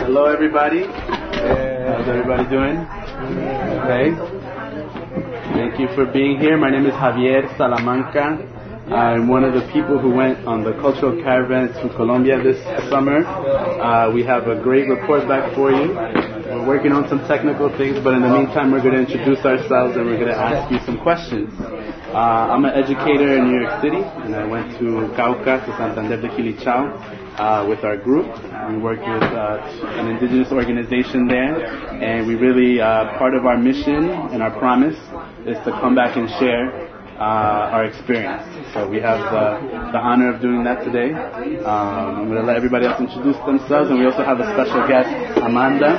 Hello, everybody. How's everybody doing? Okay. Thank you for being here. My name is Javier Salamanca. I'm one of the people who went on the cultural caravan to Colombia this summer. We have a great report back for you. We're working on some technical things, but in the meantime, we're going to introduce ourselves and we're going to ask you some questions. I'm an educator in New York City, and I went to Cauca, to Santander de Quilichao, with our group. We work with an indigenous organization there, and we really, part of our mission and our promise is to come back and share our experience. So we have the honor of doing that today. I'm going to let everybody else introduce themselves, and we also have a special guest, Amanda,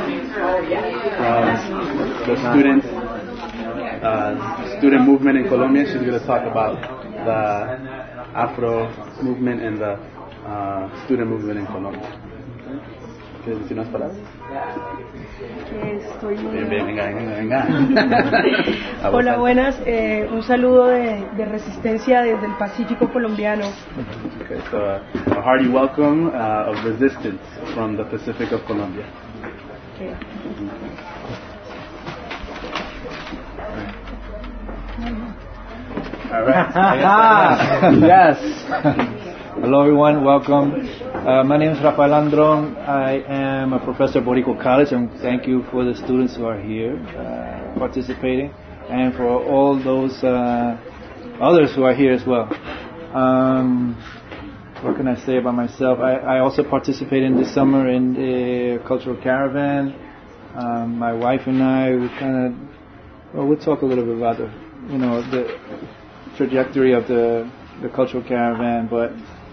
the student movement in Colombia. She's going to talk about the Afro movement and the student movement in Colombia. ¿Quieres decir unas palabras? Venga. Hola, buenas. Un saludo de resistencia desde el Pacífico colombiano. Okay, so a hearty welcome of resistance from the Pacific of Colombia. Okay. All right. Yes. Hello, everyone. Welcome. My name is Rafael Andron. I am a professor at Boricua College, and thank you for the students who are here participating, and for all those others who are here as well. What can I say about myself? I also participated this summer in the cultural caravan. My wife and I, we'll talk a little bit about the trajectory of the cultural caravan, but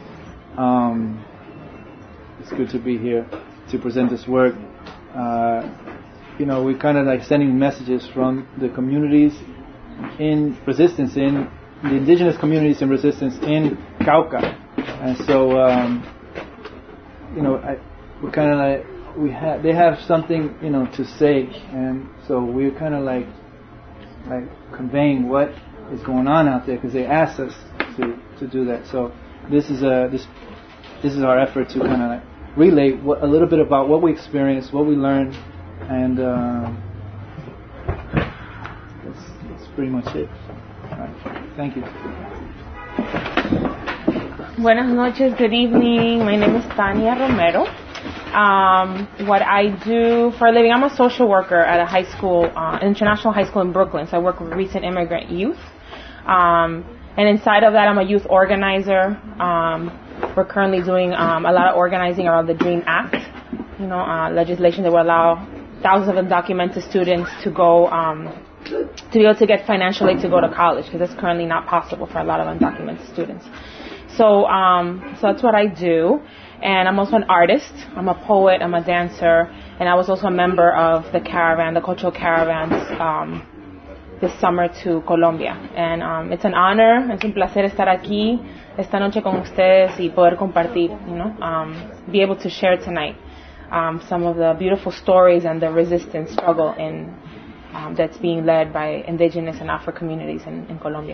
it's good to be here to present this work. We're kind of like sending messages from the communities in resistance, in the indigenous communities in resistance in Cauca, and so we're kind of like they have something to say, and so we're kind of like conveying what is going on out there because they asked us to do that. So this is our effort to kind of like relay a little bit about what we experienced, what we learned, and that's pretty much it. All right. Thank you. Buenas noches, good evening. My name is Tania Romero. What I do for a living, I'm a social worker at a high school, international high school in Brooklyn. So I work with recent immigrant youth. And inside of that, I'm a youth organizer. We're currently doing a lot of organizing around the DREAM Act, legislation that will allow thousands of undocumented students to go, to be able to get financial aid to go to college, because that's currently not possible for a lot of undocumented students. So that's what I do. And I'm also an artist. I'm a poet. I'm a dancer. And I was also a member of the caravan, the cultural caravans, this summer to Colombia. And it's an honor, es un placer estar aquí esta noche con ustedes y poder compartir, be able to share tonight some of the beautiful stories and the resistance struggle that's being led by indigenous and Afro communities in Colombia.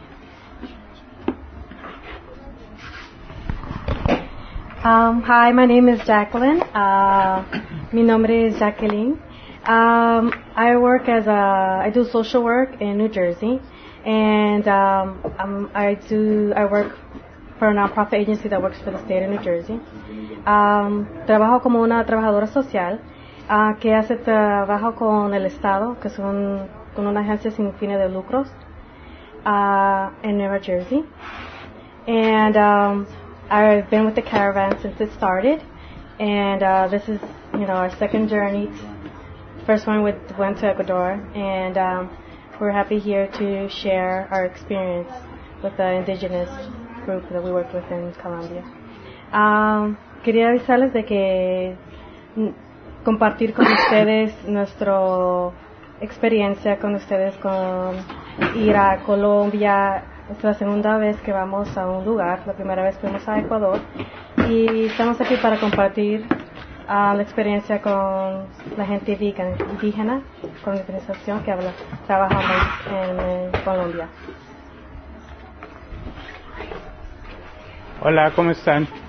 Hi, my name is Jacqueline. Mi nombre es Jacqueline. I do social work in New Jersey, and I work for a nonprofit agency that works for the state of New Jersey. Trabajo como una trabajadora social que hace trabajo con el Estado, que son con una agencia sin fines de lucros in New Jersey, and I've been with the caravan since it started, and this is our second journey. First one went to Ecuador, and we're happy here to share our experience with the indigenous group that we work with in Colombia. Quería avisarles de que compartir con ustedes nuestra experiencia con ustedes con ir a Colombia. Es la segunda vez que vamos a un lugar. La primera vez fuimos a Ecuador y estamos aquí para compartir la experiencia con la gente indígena, con la organización que trabajamos en Colombia. Hola, ¿cómo están?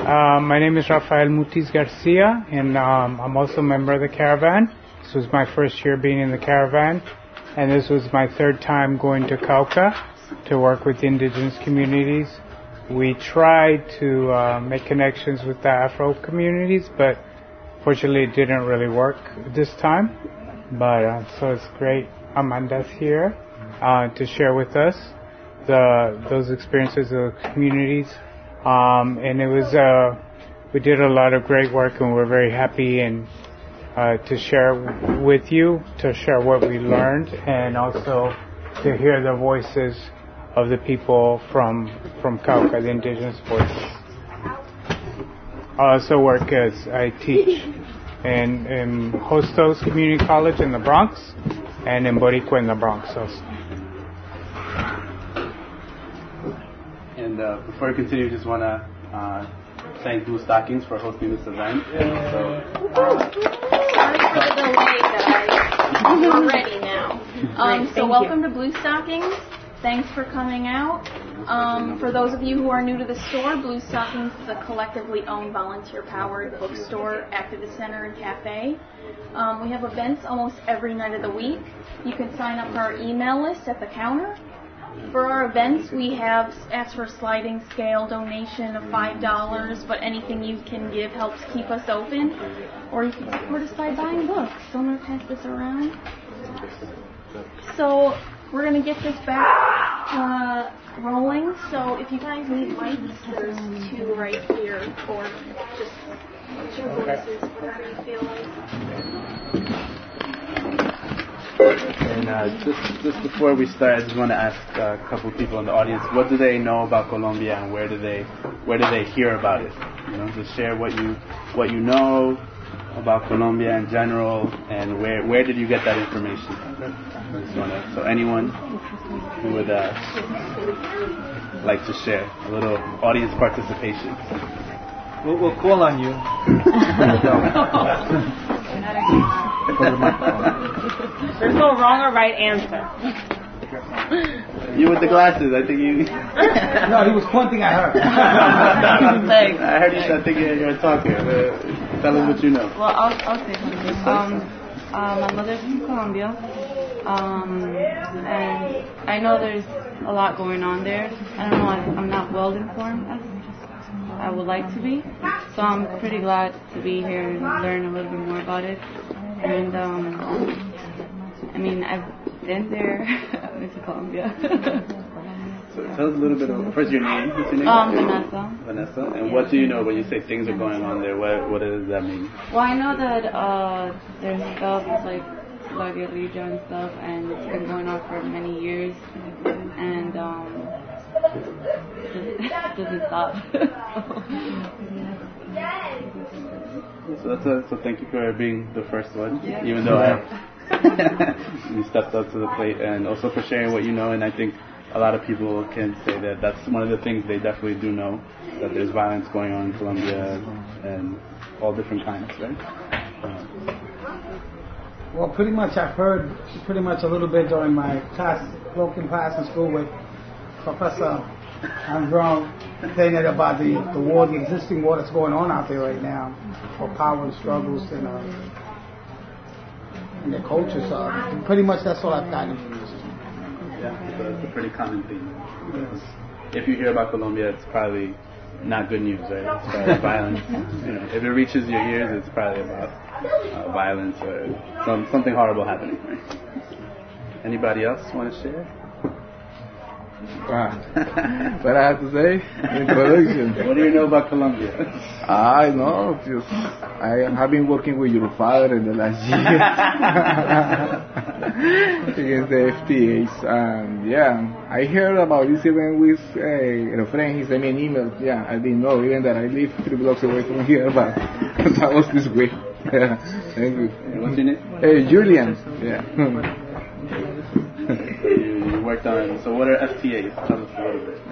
My name is Rafael Mutis Garcia, and I'm also a member of the Caravan. This was my first year being in the Caravan, and this was my third time going to Cauca to work with the indigenous communities. We tried to make connections with the Afro communities, but fortunately it didn't really work this time. But so it's great Amanda's here to share with us those experiences of the communities. And it was we did a lot of great work, and we're very happy and to share with you, to share what we learned, and also to hear the voices of the people from Cauca, the indigenous voices. I also work as I teach in Hostos Community College in the Bronx and in Boricua in the Bronx also. And before we continue, just want to thank Blue Stockings for hosting this event. Sorry for the delay, guys. We're ready now. So welcome to Blue Stockings. Thanks for coming out. For those of you who are new to the store, Blue Stockings is a collectively owned, volunteer-powered bookstore, activist center, and cafe. We have events almost every night of the week. You can sign up for our email list at the counter. For our events, we have asked for a sliding scale donation of $5, but anything you can give helps keep us open. Or you can support us by buying books. So I'm going to pass this around. So we're going to get this back rolling. So if you guys need mics, there's 2 right here, or just put your voices wherever you feel like. And just before we start, I just want to ask a couple of people in the audience, what do they know about Colombia, and where do they hear about it? You know, just share what you know about Colombia in general, and where did you get that information? So anyone who would like to share a little audience participation. We'll call on you. There's no wrong or right answer. You with the glasses, I think you... No, he was pointing at her. I heard you said thinking you were talking. Tell us what you know. Well, I'll say something. My mother's from Colombia, and I know there's a lot going on there. I don't know, I'm not well informed as I would like to be, so I'm pretty glad to be here and learn a little bit more about it. And I mean, I've been there. I've been to Colombia. So tell us a little bit of, first your name. What's your name? Vanessa. Vanessa. And what do you know when you say things are going on there? What does that mean? Well, I know that there's stuff like La Guerrilla and stuff, and it's been going on for many years, and it doesn't stop. So thank you for being the first one, yeah. Even though you stepped up to the plate, and also for sharing what you know. And I think a lot of people can say that that's one of the things they definitely do know, that there's violence going on in Colombia and all different kinds, right? Well, pretty much I've heard a little bit during my broken class in school with Professor Andron, saying that about the war, the existing war that's going on out there right now, for power and struggles and their culture. So pretty much that's all I've gotten from this. Yeah, it's a pretty common theme. Yes. If you hear about Colombia, it's probably not good news, right? It's probably violence. You know, if it reaches your ears, it's probably about violence or something horrible happening, right? Anybody else want to share? What I have to say? Introduction. What do you know about Colombia? I know, just I have been working with your father in the last year against the FTAs, and yeah, I heard about this event with a friend. He sent me an email. Yeah, I didn't know even that I live 3 blocks away from here, but that was this way. Thank you. What's your name? Julian. Yeah. You worked on, so what are FTAs? Tell us a little bit.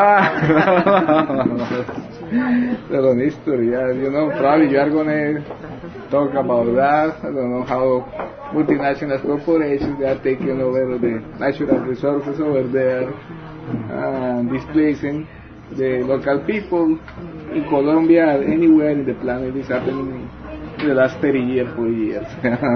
The long history, yeah. You know, probably you are going to talk about that. I don't know how multinational corporations, they are taking over the natural resources over there and displacing the local people. in Colombia, anywhere in the planet, is happening in the last 30 years, 40 years.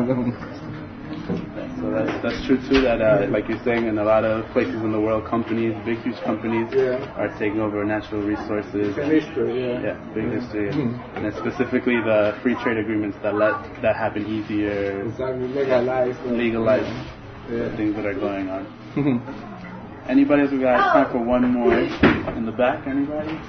So that's true too. That like you're saying, in a lot of places in the world, companies, big huge companies, are taking over natural resources. History, big history, and then specifically the free trade agreements that let that happen easier. Exactly, legalize the things that are going on. Anybody else? We got time for one more in the back. Anybody?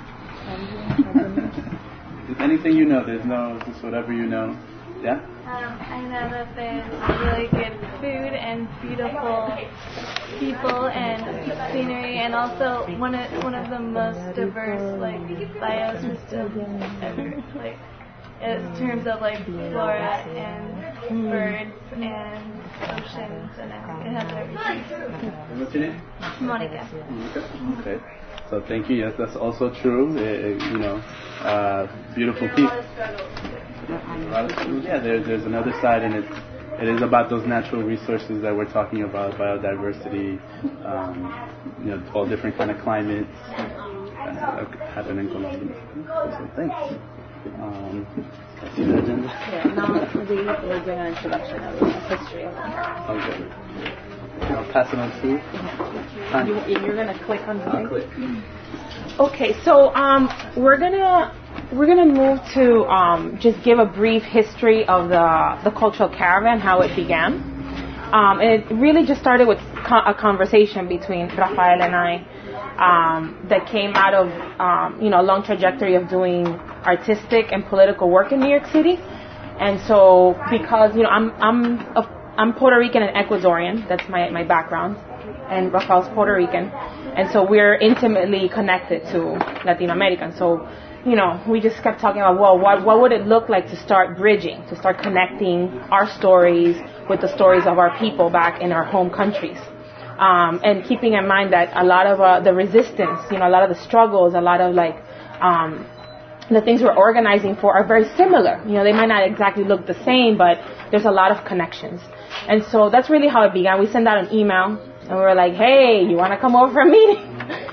Anything you know? There's no, just whatever you know. Yeah. I know that there's really good food and beautiful people and scenery, and also one of the most diverse like biosystems ever. Like in terms of like flora and birds and oceans and everything. It has everything. What's your name? Monica. Okay. So thank you. Yes, that's also true. Beautiful people. Yeah, there's another side, and it is about those natural resources that we're talking about, biodiversity, all different kind of climates that happen in Colombia. So thanks. See the agenda? Yeah, now we're doing an introduction of the history of America. Okay. I'll pass it on to You're gonna click on the link. Okay, so we're gonna move to just give a brief history of the cultural caravan, how it began. And it really just started with a conversation between Rafael and I that came out of a long trajectory of doing artistic and political work in New York City. And so because I'm Puerto Rican and Ecuadorian, that's my background, and Rafael's Puerto Rican, and so we're intimately connected to Latin America. And so, we just kept talking about, well, what would it look like to start bridging, to start connecting our stories with the stories of our people back in our home countries, and keeping in mind that a lot of the resistance, a lot of the struggles, a lot of the things we're organizing for are very similar. They might not exactly look the same, but there's a lot of connections. And so that's really how it began. We sent out an email, and we were like, hey, you want to come over for a meeting?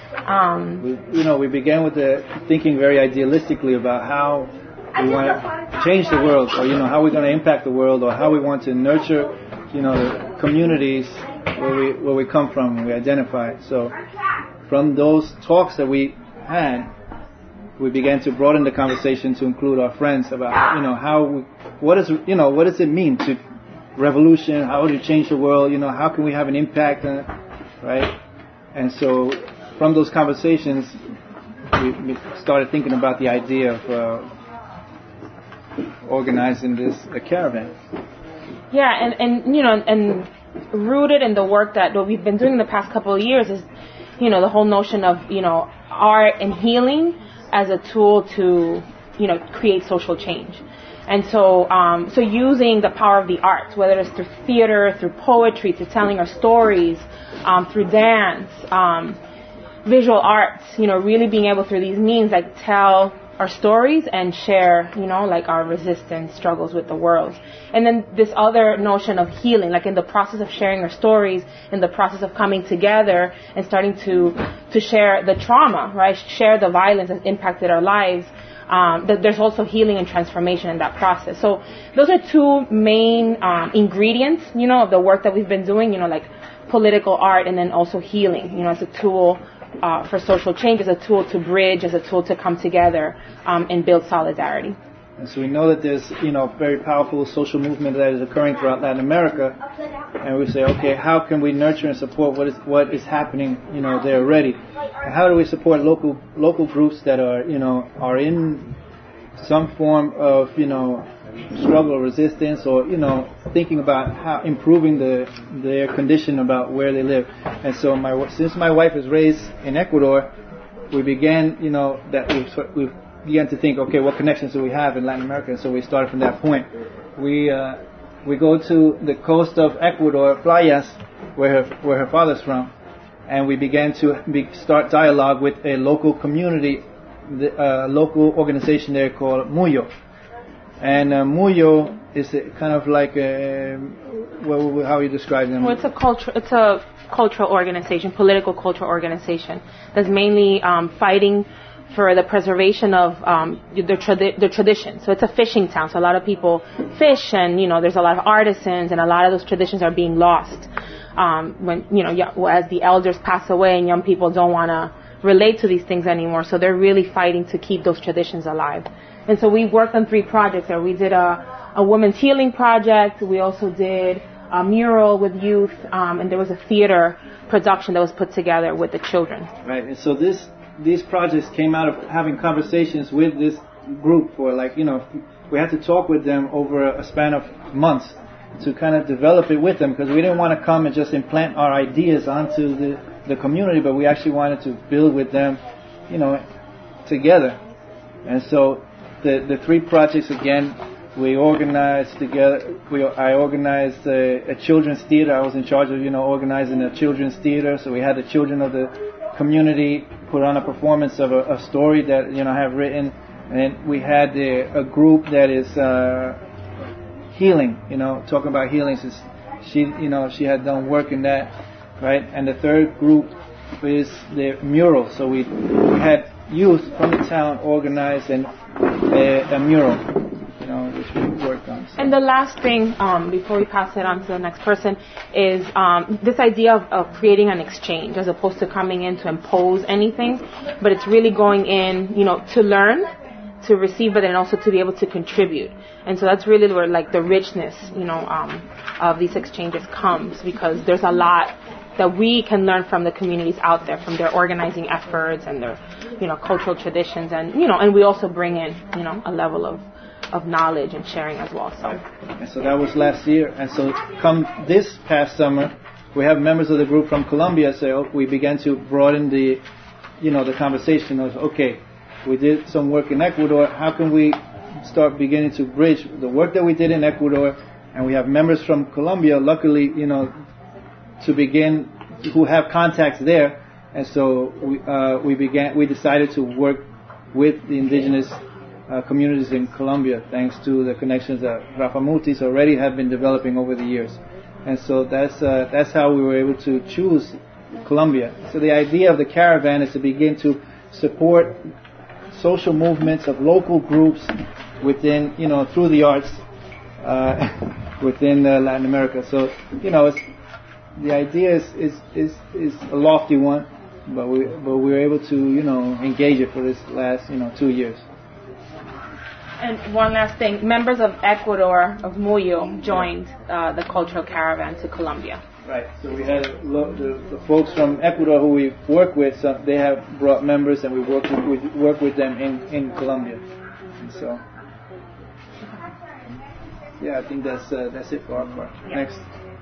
We began with thinking very idealistically about how we want to change the world, or, how we're going to impact the world, or how we want to nurture, the communities where we come from and we identify. So from those talks that we had, we began to broaden the conversation to include our friends about, what does it mean to revolution? How do you change the world? How can we have an impact on it, right? And so from those conversations, we started thinking about the idea of organizing a caravan. Yeah, and rooted in the work that we've been doing the past couple of years is, the whole notion of, art and healing as a tool to, create social change. And so using the power of the arts, whether it's through theater, through poetry, through telling our stories, through dance, visual arts, really being able through these means, tell our stories and share, our resistance struggles with the world. And then this other notion of healing, in the process of sharing our stories, in the process of coming together and starting to share the trauma, right? Share the violence that's impacted our lives. That there's also healing and transformation in that process. So those are two main ingredients, of the work that we've been doing, political art, and then also healing, as a tool for social change, as a tool to bridge, as a tool to come together and build solidarity. And so we know that there's, very powerful social movement that is occurring throughout Latin America, and we say, okay, how can we nurture and support what is happening, there already? And how do we support local groups that are in some form of, struggle or resistance, or, thinking about how improving their condition about where they live. And so since my wife is raised in Ecuador, we began, we began to think, okay, what connections do we have in Latin America? And so we started from that point. We go to the coast of Ecuador, Playas, where her father's from, and we began to start dialogue with a local community, a local organization there called Muyo. And Muyo is kind of like how you describe them? Well, it's a cultural organization, political cultural organization that's mainly fighting for the preservation of the tradition. So it's a fishing town. So a lot of people fish, and there's a lot of artisans, and a lot of those traditions are being lost. When as the elders pass away, and young people don't want to relate to these things anymore. So they're really fighting to keep those traditions alive. And so we worked on 3 projects there. We did a women's healing project. We also did a mural with youth, and there was a theater production that was put together with the children. Right. And so these projects came out of having conversations with this group for we had to talk with them over a span of months to kind of develop it with them, because we didn't want to come and just implant our ideas onto the community, but we actually wanted to build with them, together. And so the 3 projects, again, we organized together. I organized a children's theater. I was in charge of, organizing a children's theater. So we had the children of the community put on a performance of a story that, I have written. And we had a group that is healing, talking about healing. Since she had done work in that, right? And the third group is the mural. So we had youth from the town organized and a mural, which we worked on. So. And the last thing, before we pass it on to the next person, is this idea of creating an exchange as opposed to coming in to impose anything, but it's really going in, to learn, to receive, but then also to be able to contribute. And so that's really where the richness, of these exchanges comes, because there's a lot that we can learn from the communities out there, from their organizing efforts and their, cultural traditions, and and we also bring in, a level of knowledge and sharing as well. So. And so that was last year, and so come this past summer, we have members of the group from Colombia say, we began to broaden the conversation of, okay, we did some work in Ecuador. How can we start beginning to bridge the work that we did in Ecuador? And we have members from Colombia, luckily, to begin, who have contacts there. And so we decided to work with the indigenous communities in Colombia, thanks to the connections that Rafa Mutis already have been developing over the years. And so that's how we were able to choose Colombia. So the idea of the caravan is to begin to support social movements of local groups within, through the arts within Latin America. So, the idea is a lofty one, but we were able to, engage it for this last, 2 years. And one last thing, members of Ecuador, of Muyo, joined the cultural caravan to Colombia. Right. So we had the folks from Ecuador who we work with. So they have brought members, and we work with them in Colombia. And so, I think that's it for our part. Yeah. Next.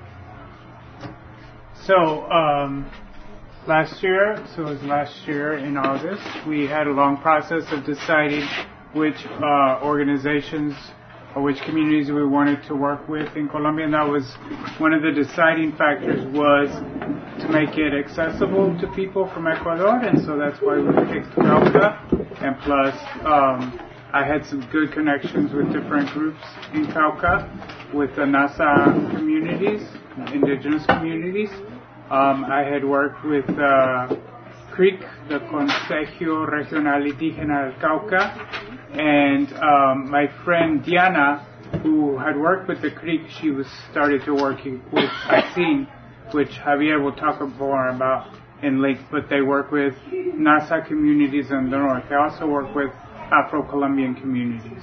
So last year in August, we had a long process of deciding which organizations or which communities we wanted to work with in Colombia, and that was one of the deciding factors, was to make it accessible to people from Ecuador, and so that's why we picked Cauca. And plus, I had some good connections with different groups in Cauca, with the Nasa communities, indigenous communities. I had worked with CRIC, the Consejo Regional Indígena del Cauca, and my friend Diana, who had worked with the CRIC, she started to working with ASIN, which Javier will talk more about in length, but they work with Nasa communities in the north. They also work with Afro-Colombian communities.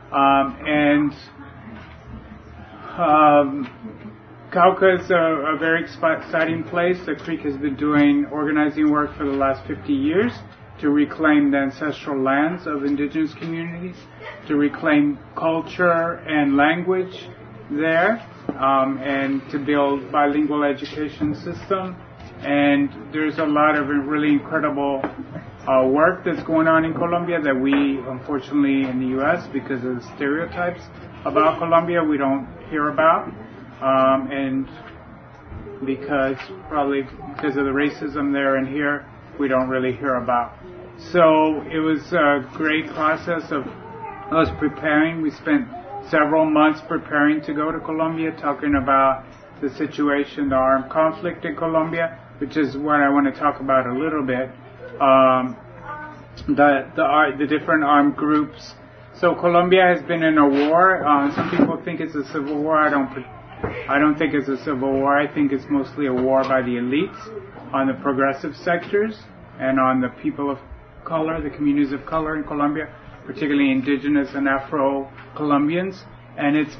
Cauca is a very exciting place. The CRIC has been doing organizing work for the last 50 years to reclaim the ancestral lands of indigenous communities, to reclaim culture and language there, and to build bilingual education system. And there's a lot of really incredible work that's going on in Colombia that we, unfortunately, in the U.S., because of the stereotypes about Colombia, we don't hear about. And probably because of the racism there and here, we don't really hear about. So it was a great process of us preparing. We spent several months preparing to go to Colombia, talking about the situation, the armed conflict in Colombia, which is what I want to talk about a little bit. the different armed groups. So Colombia has been in a war. Some people think it's a civil war. I don't think it's a civil war. I think it's mostly a war by the elites on the progressive sectors and on the people of color, the communities of color in Colombia, particularly indigenous and Afro-Colombians. And this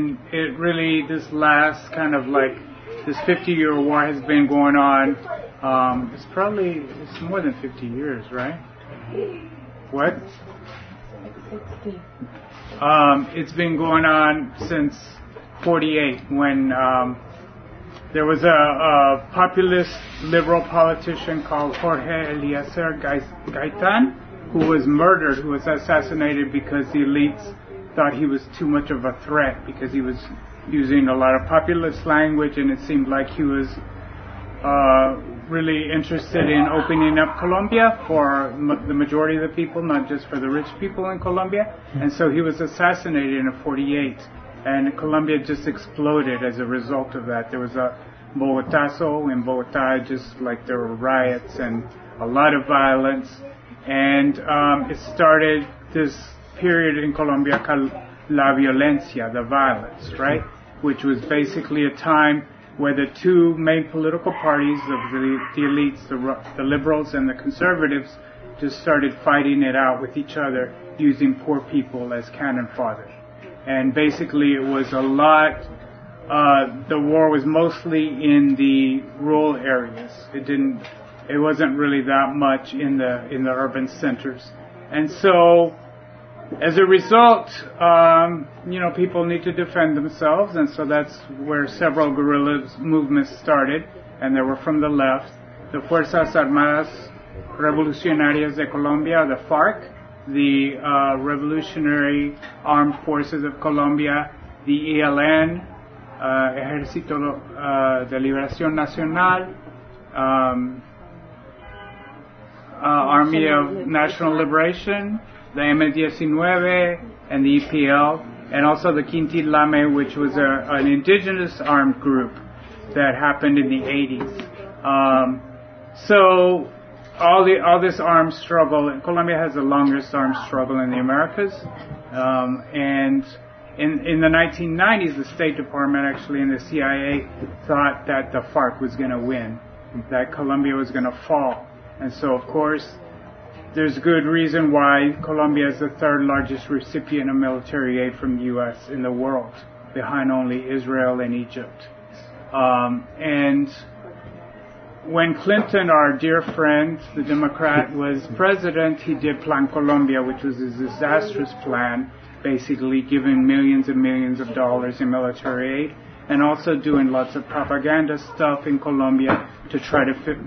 last kind of like this 50-year war has been going on. It's more than 50 years, right? What? 60. It's been going on since 48 when there was a populist liberal politician called Jorge Eliezer Gaitan who was murdered, who was assassinated because the elites thought he was too much of a threat because he was using a lot of populist language, and it seemed like he was really interested in opening up Colombia for the majority of the people, not just for the rich people in Colombia. And so he was assassinated in 48, and Colombia just exploded as a result of that. There was a Bogotazo in Bogotá, just like there were riots and a lot of violence, and it started this period in Colombia called La Violencia, the violence, right? Which was basically a time where the two main political parties of the elites, the liberals and the conservatives, just started fighting it out with each other, using poor people as cannon fodder. And basically it was a lot, the war was mostly in the rural areas. It wasn't really that much in the urban centers. And so, as a result, people need to defend themselves, and so that's where several guerrilla movements started, and they were from the left. The Fuerzas Armadas Revolucionarias de Colombia, the FARC, the Revolutionary Armed Forces of Colombia, the ELN, Ejército de Liberación Nacional, Army of National Liberation, the M19, and the EPL, and also the Quintil-Lame, which was an indigenous armed group that happened in the 80s. So all this armed struggle, and Colombia has the longest armed struggle in the Americas, and in the 1990s, the State Department actually and the CIA thought that the FARC was going to win, that Colombia was going to fall. And so, of course, there's good reason why Colombia is the third largest recipient of military aid from the U.S. in the world, behind only Israel and Egypt. And when Clinton, our dear friend, the Democrat, was president, he did Plan Colombia, which was a disastrous plan, basically giving millions and millions of dollars in military aid, and also doing lots of propaganda stuff in Colombia to try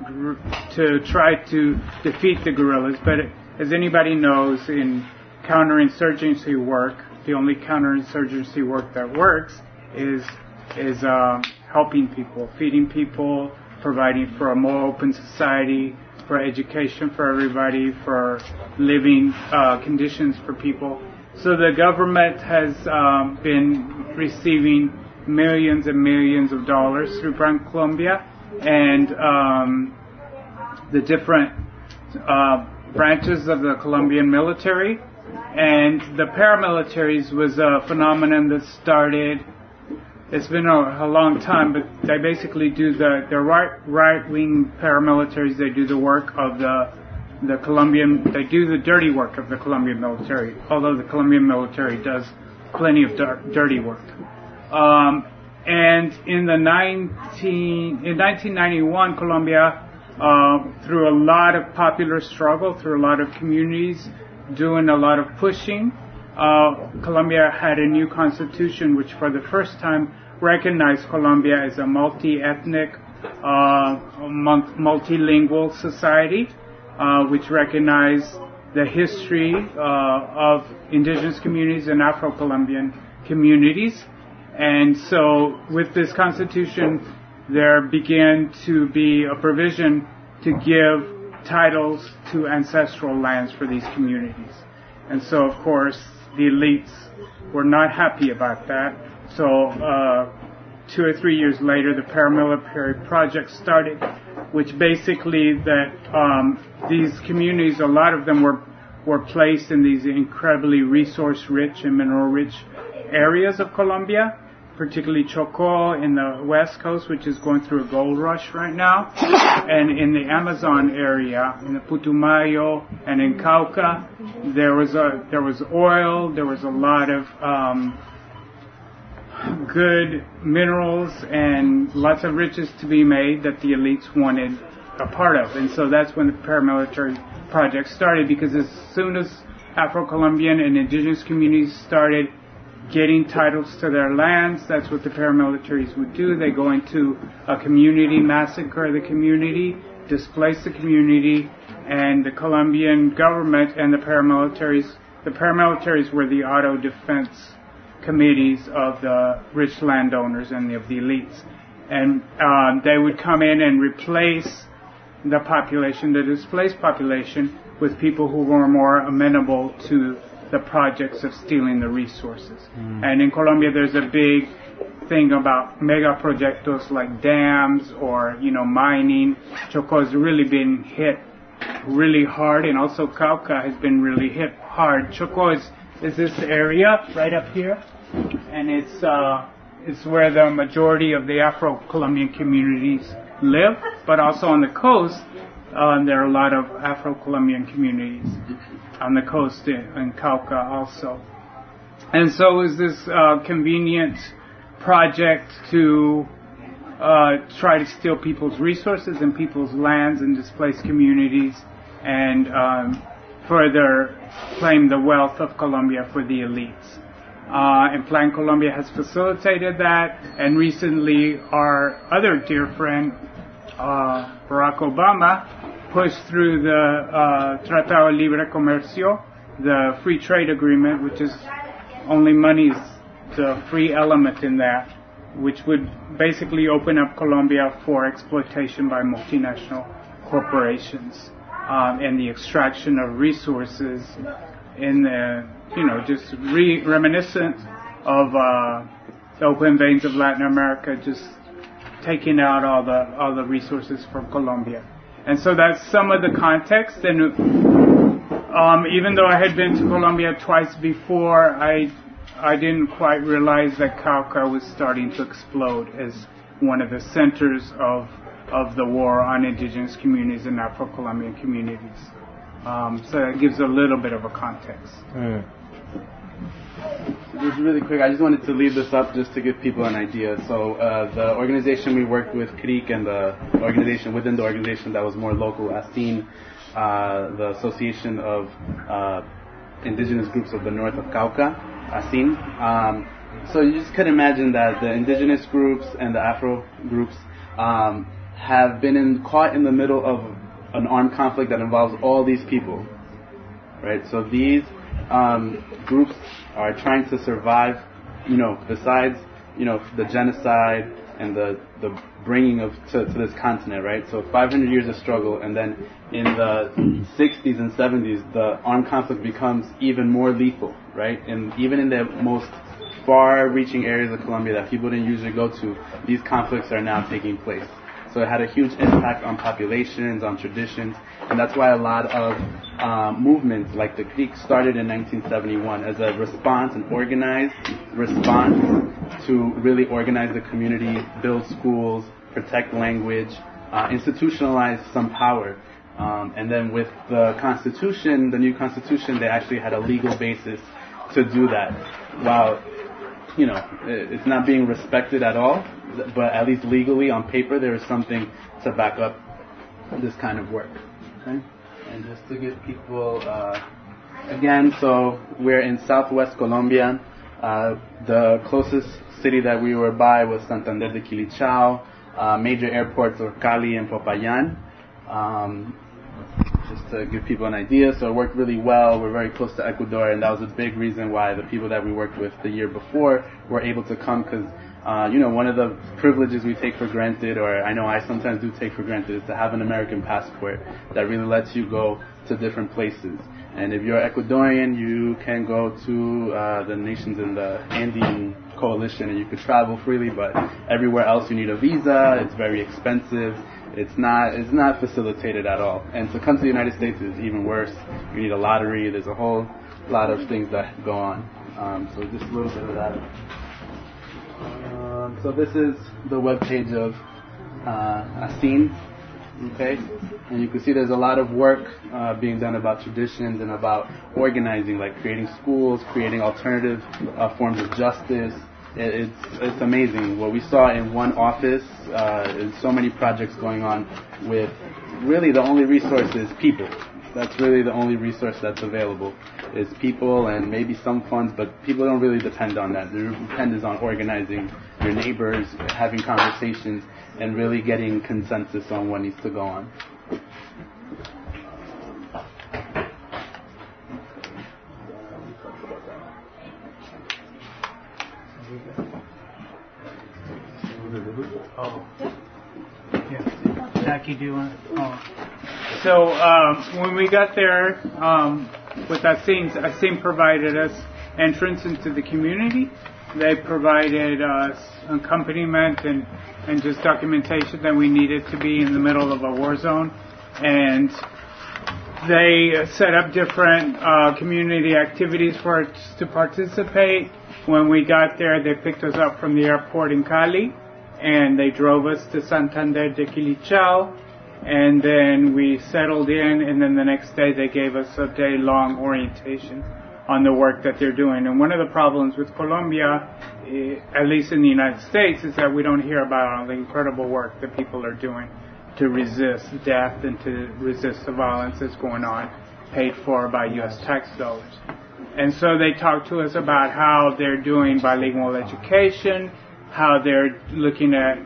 to defeat the guerrillas. But as anybody knows, in counterinsurgency work, the only counterinsurgency work that works is helping people, feeding people, providing for a more open society, for education for everybody, for living conditions for people. So the government has been receiving millions and millions of dollars through Plan Colombia, and the different branches of the Colombian military. And the paramilitaries was a phenomenon that started, it's been a long time, but they basically do the right-wing paramilitaries, they do the work of the Colombian, they do the dirty work of the Colombian military, although the Colombian military does plenty of dirty work. And in 1991, Colombia, through a lot of popular struggle, through a lot of communities doing a lot of pushing, Colombia had a new constitution which for the first time recognized Colombia as a multi-ethnic, multilingual society, which recognized the history of indigenous communities and Afro-Colombian communities. And so with this constitution, there began to be a provision to give titles to ancestral lands for these communities. And so, of course, the elites were not happy about that. So 2 or 3 years later, the paramilitary project started which basically that these communities, a lot of them were placed in these incredibly resource-rich and mineral-rich areas of Colombia, particularly Chocó in the west coast, which is going through a gold rush right now, and in the Amazon area, in the Putumayo and in Cauca, there was oil, there was a lot of good minerals and lots of riches to be made that the elites wanted a part of. And so that's when the paramilitary project started, because as soon as Afro-Colombian and indigenous communities started getting titles to their lands, that's what the paramilitaries would do. They go into a community, massacre the community, displace the community, and the Colombian government and the paramilitaries were the auto defense committees of the rich landowners and of the elites. And they would come in and replace the population, the displaced population, with people who were more amenable to the projects of stealing the resources. And in Colombia, there's a big thing about mega projectos like dams or, mining. Chocó has really been hit really hard, and also Cauca has been really hit hard. Chocó is this area right up here, and it's where the majority of the Afro-Colombian communities live, but also on the coast, there are a lot of Afro-Colombian communities on the coast in Cauca also. And so it was this convenient project to try to steal people's resources and people's lands and displace communities and further claim the wealth of Colombia for the elites. And Plan Colombia has facilitated that, and recently our other dear friend, Barack Obama, pushed through the Tratado de Libre Comercio, the free trade agreement, which is only money is the free element in that, which would basically open up Colombia for exploitation by multinational corporations and the extraction of resources in the, just reminiscent of the open veins of Latin America, just taking out all the resources from Colombia. And so that's some of the context. And even though I had been to Colombia twice before, I didn't quite realize that Cauca was starting to explode as one of the centers of the war on indigenous communities and Afro-Colombian communities. So that gives a little bit of a context. Just really quick, I just wanted to leave this up just to give people an idea. So the organization we worked with, CRIC, and the organization within the organization that was more local, ASIN, the Association of Indigenous Groups of the North of Cauca, ASIN. So you just could imagine that the indigenous groups and the Afro groups have been caught in the middle of an armed conflict that involves all these people, right? So these groups are trying to survive, besides, the genocide and the bringing to this continent, right? So 500 years of struggle, and then in the 60s and 70s, the armed conflict becomes even more lethal, right? And even in the most far-reaching areas of Colombia that people didn't usually go to, these conflicts are now taking place. So it had a huge impact on populations, on traditions, and that's why a lot of movements like the CRIC started in 1971 as a response, an organized response to really organize the community, build schools, protect language, institutionalize some power. And then with the Constitution, the new Constitution, they actually had a legal basis to do that. While, it's not being respected at all, but at least legally on paper there is something to back up this kind of work. Okay? And just to give people, again, so we're in southwest Colombia. The closest city that we were by was Santander de Quilichao. Major airports were Cali and Popayán. Just to give people an idea, so it worked really well. We're very close to Ecuador, and that was a big reason why the people that we worked with the year before were able to come, because one of the privileges we take for granted, or I know I sometimes do take for granted, is to have an American passport that really lets you go to different places. And if you're Ecuadorian, you can go to the nations in the Andean coalition and you could travel freely, but everywhere else you need a visa. It's very expensive. It's not facilitated at all. And to come to the United States is even worse. You need a lottery. There's a whole lot of things that go on. So just a little bit of that. So this is the webpage of ASIN. Okay, and you can see there's a lot of work being done about traditions and about organizing, like creating schools, creating alternative forms of justice. It's amazing what we saw in one office. There's so many projects going on with really the only resource is people. That's really the only resource that's available is people and maybe some funds, but people don't really depend on that. Their depend is on organizing your neighbors, having conversations, and really getting consensus on what needs to go on. Oh. Yeah. Jackie, do you want to? Oh. So when we got there with ASIN provided us entrance into the community. They provided us accompaniment and just documentation that we needed to be in the middle of a war zone. And they set up different community activities for us to participate. When we got there, they picked us up from the airport in Cali, and they drove us to Santander de Quilichao. And then we settled in, and then the next day they gave us a day-long orientation on the work that they're doing. And one of the problems with Colombia, at least in the United States, is that we don't hear about all the incredible work that people are doing to resist death and to resist the violence that's going on, paid for by U.S. tax dollars. And so they talked to us about how they're doing bilingual education, how they're looking at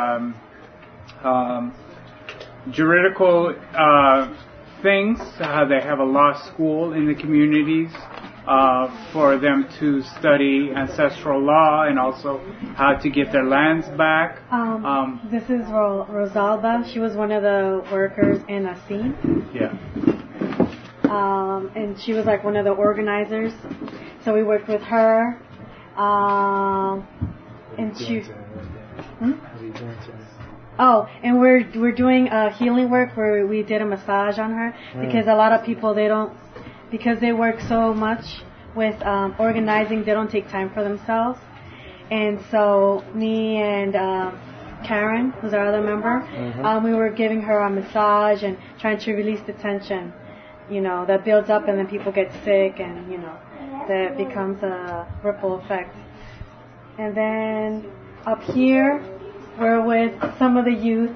juridical things, how they have a law school in the communities for them to study ancestral law and also how to get their lands back. This is Rosalba. She was one of the workers in ASIN. Yeah. And she was like one of the organizers. So we worked with her. And she... Oh, and we're doing healing work where we did a massage on her because a lot of people because they work so much with organizing, they don't take time for themselves. And so me and Karen, who's our other member, we were giving her a massage and trying to release the tension, that builds up and then people get sick and that becomes a ripple effect. And then up here we're with some of the youth.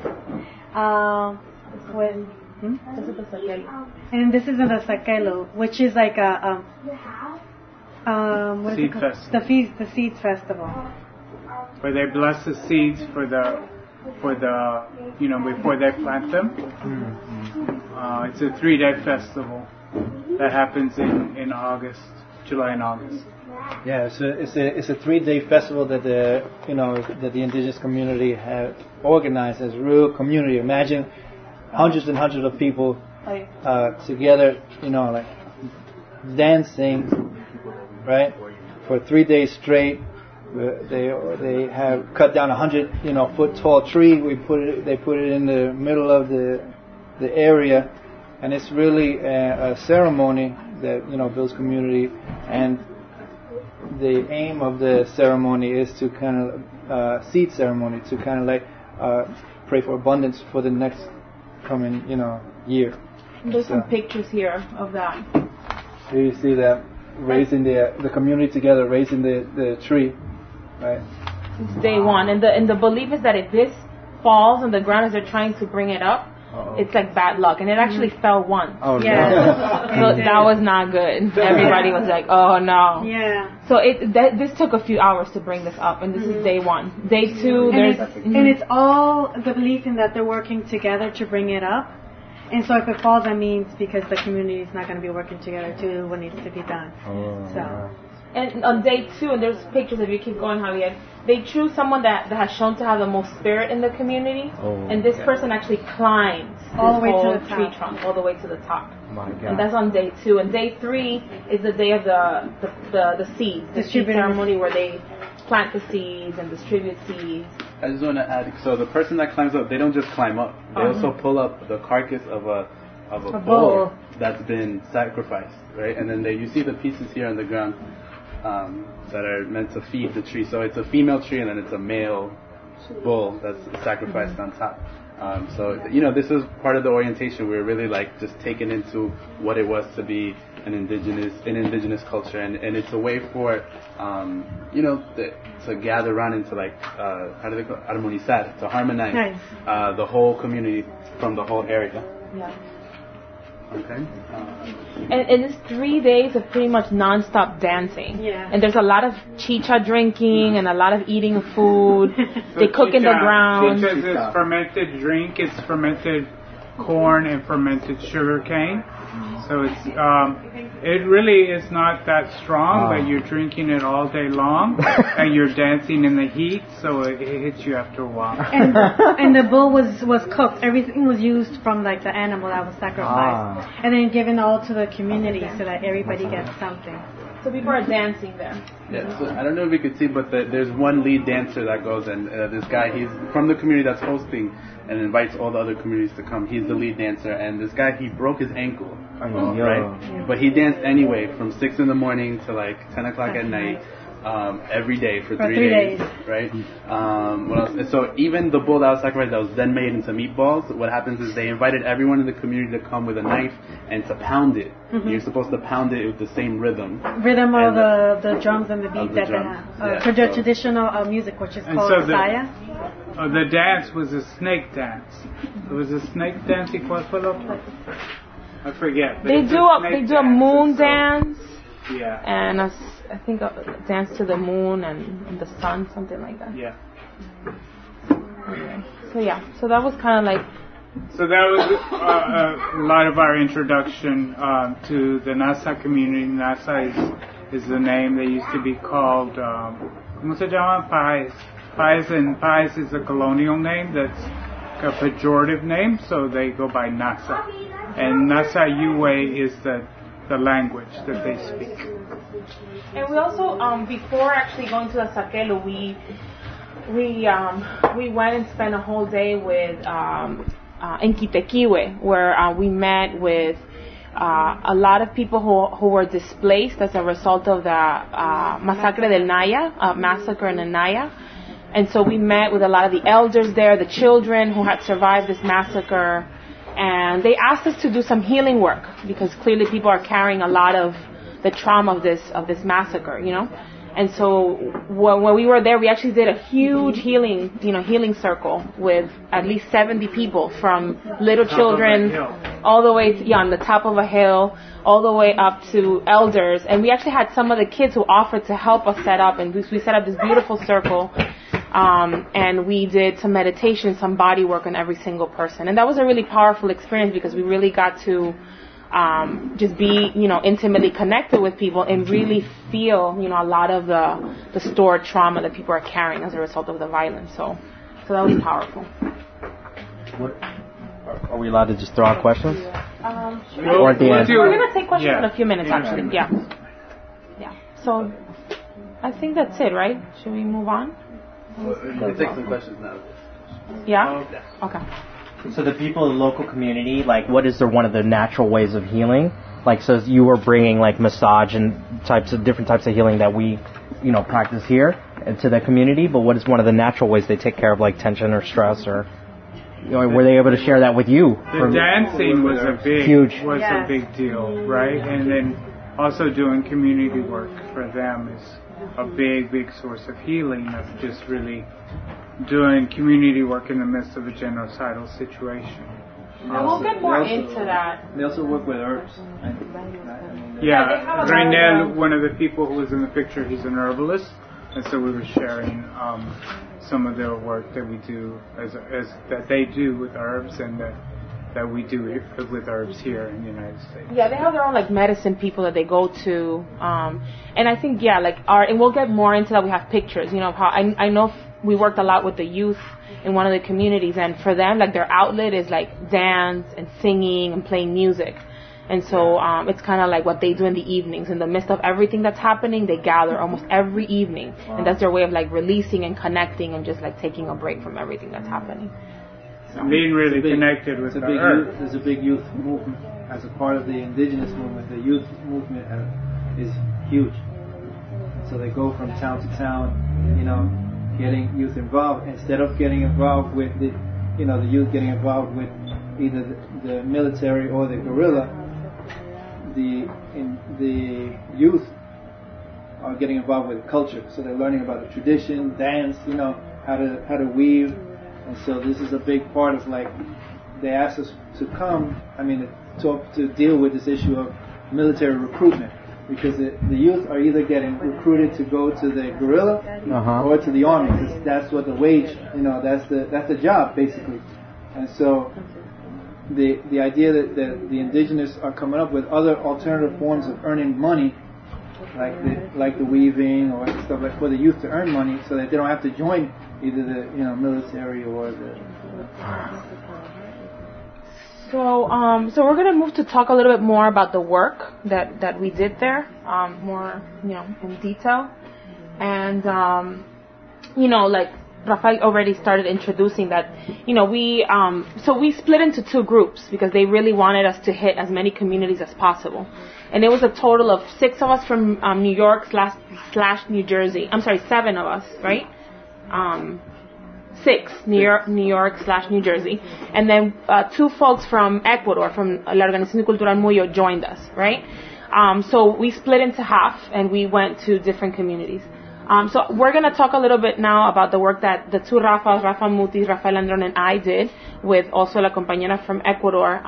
And this is in the Sakelo, which is like a what is it called? The Seeds Festival. Where they bless the seeds for the before they plant them. It's a 3-day festival that happens in August, July and August. Yeah, it's a 3-day festival that the indigenous community have organized as real community. Imagine hundreds and hundreds of people together, like dancing, right? For 3 days straight. They have cut down 100 foot tall tree. They put it in the middle of the area, and it's really a ceremony that builds community. And the aim of the ceremony is to kind of seed ceremony, to kind of like pray for abundance for the next coming year. There's some pictures here of that. Here you see that raising the community together, raising the tree, right? It's day one, and the belief is that if this falls on the ground as they're trying to bring it up, it's like bad luck, and it actually fell once. Oh, yeah. No. So that was not good. Everybody was like, "Oh no." Yeah. So this took a few hours to bring this up, and this is day one. Day two, and it's all the belief in that they're working together to bring it up. And so if it falls, that means because the community is not going to be working together to do what needs to be done. And on day 2, and there's pictures if you keep going, Javier, they choose someone that has shown to have the most spirit in the community, and this person actually climbs all the way to the tree trunk, all the way to the top. My God. And that's on day 2. And day 3 is the day of the seeds, the seed ceremony where they plant the seeds and distribute seeds. I just want to add, so the person that climbs up, they don't just climb up. They also pull up the carcass of a bull that's been sacrificed, right? And then you see the pieces here on the ground that are meant to feed the tree. So it's a female tree and then it's a male bull that's sacrificed on top. So, this is part of the orientation. We're really like just taken into what it was to be an indigenous culture, and it's a way for, to gather around and to like, how do they call it? Armonizar, to harmonize the whole community from the whole area. Yeah. Okay. And it's 3 days of pretty much non-stop dancing. Yeah. And there's a lot of chicha drinking and a lot of eating of food. So they cook in the ground. Chicha is fermented drink. It's fermented corn and fermented sugar cane. So it really is not that strong, but you're drinking it all day long, and you're dancing in the heat, so it hits you after a while. And the bull was cooked. Everything was used from like the animal that was sacrificed, and then given all to the community so that everybody gets something. So people are dancing there. Yeah, so I don't know if you could see, but there's one lead dancer that goes, and this guy, he's from the community that's hosting and invites all the other communities to come. He's the lead dancer, and this guy, he broke his ankle, right? But he danced anyway from 6 in the morning to like 10 o'clock at night. Every day for 3 days, right? What else? And so even the bull that was sacrificed that was then made into meatballs, what happens is they invited everyone in the community to come with a knife and to pound it. Mm-hmm. You're supposed to pound it with the same rhythm. Of the drums and the beats that they have. Traditional music, which is called saya. The dance was a snake dance. It was a snake dance. I forget. They do a moon dance. Yeah. And I think a dance to the moon and the sun, something like that. Yeah. Okay. So that was kind of like. So that was a lot of our introduction to the Nasa community. Nasa is the name. They used to be called, ¿cómo se llama? Pais. Pais is a colonial name that's a pejorative name, so they go by Nasa. And Nasa Yue is the language that they speak. And we also, before actually going to the Sakelo, we went and spent a whole day with in Quitequiwe, where we met with a lot of people who were displaced as a result of the Masacre del Naya, massacre in the Naya. And so we met with a lot of the elders there, the children who had survived this massacre. And they asked us to do some healing work because clearly people are carrying a lot of the trauma of this massacre, And so when we were there, we actually did a huge healing circle with at least 70 people, from little children all the way on the top of a hill, all the way up to elders. And we actually had some of the kids who offered to help us set up, and we set up this beautiful circle. And we did some meditation, some body work on every single person. And that was a really powerful experience because we really got to just be, intimately connected with people and really feel, a lot of the stored trauma that people are carrying as a result of the violence. So that was powerful. Are we allowed to just throw out questions? Or at the end? We're going to take questions in a few minutes, actually. Yeah. So I think that's it, right? Should we move on? We can take some questions now. Yeah? Okay. So the people in the local community, like, what is one of the natural ways of healing? Like, so you were bringing, like, massage and different types of healing that we, practice here to the community, but what is one of the natural ways they take care of, like, tension or stress, or, were they able to share that with you? The dancing was a big deal, right? And then also doing community work for them is a big source of healing, of just really doing community work in the midst of a genocidal situation. And we'll get more into that. They also work with herbs. Yeah, Raynel, one of the people who was in the picture, he's an herbalist, and so we were sharing some of their work that we do, as that they do with herbs, and that that we do with herbs here in the United States. Yeah, they have their own like medicine people that they go to, and I think like art, and we'll get more into that. We have pictures, of how I know we worked a lot with the youth in one of the communities, and for them, like their outlet is like dance and singing and playing music. And so it's kind of like what they do in the evenings. In the midst of everything that's happening, they gather almost every evening. Wow. And that's their way of like releasing and connecting and just like taking a break from everything that's happening. So being really connected with the earth. There's a big youth movement as a part of the indigenous movement. The youth movement is huge. So they go from town to town, getting youth involved. Instead of getting involved with the youth getting involved with either the military or the guerrilla, the youth are getting involved with culture. So they're learning about the tradition, dance, how to weave. And so this is a big part of like, they asked us to come, to deal with this issue of military recruitment. Because the youth are either getting recruited to go to the guerrilla or to the army. Because that's what the wage, that's the job basically. And so the idea that the indigenous are coming up with other alternative forms of earning money, like the weaving or stuff like for the youth to earn money, so that they don't have to join either the military or the. So we're gonna move to talk a little bit more about the work that we did there, more in detail, and like Rafael already started introducing that, we split into two groups because they really wanted us to hit as many communities as possible. And it was a total of 6 of us from New York / New Jersey. I'm sorry, 7 of us, right? 6, New York / New Jersey. And then 2 folks from Ecuador, from La Organización Cultural Muyo, joined us, right? So we split into half and we went to different communities. So we're going to talk a little bit now about the work that the 2 Rafas, Rafa Mutis, Rafael Andron, and I did with also la compañera from Ecuador,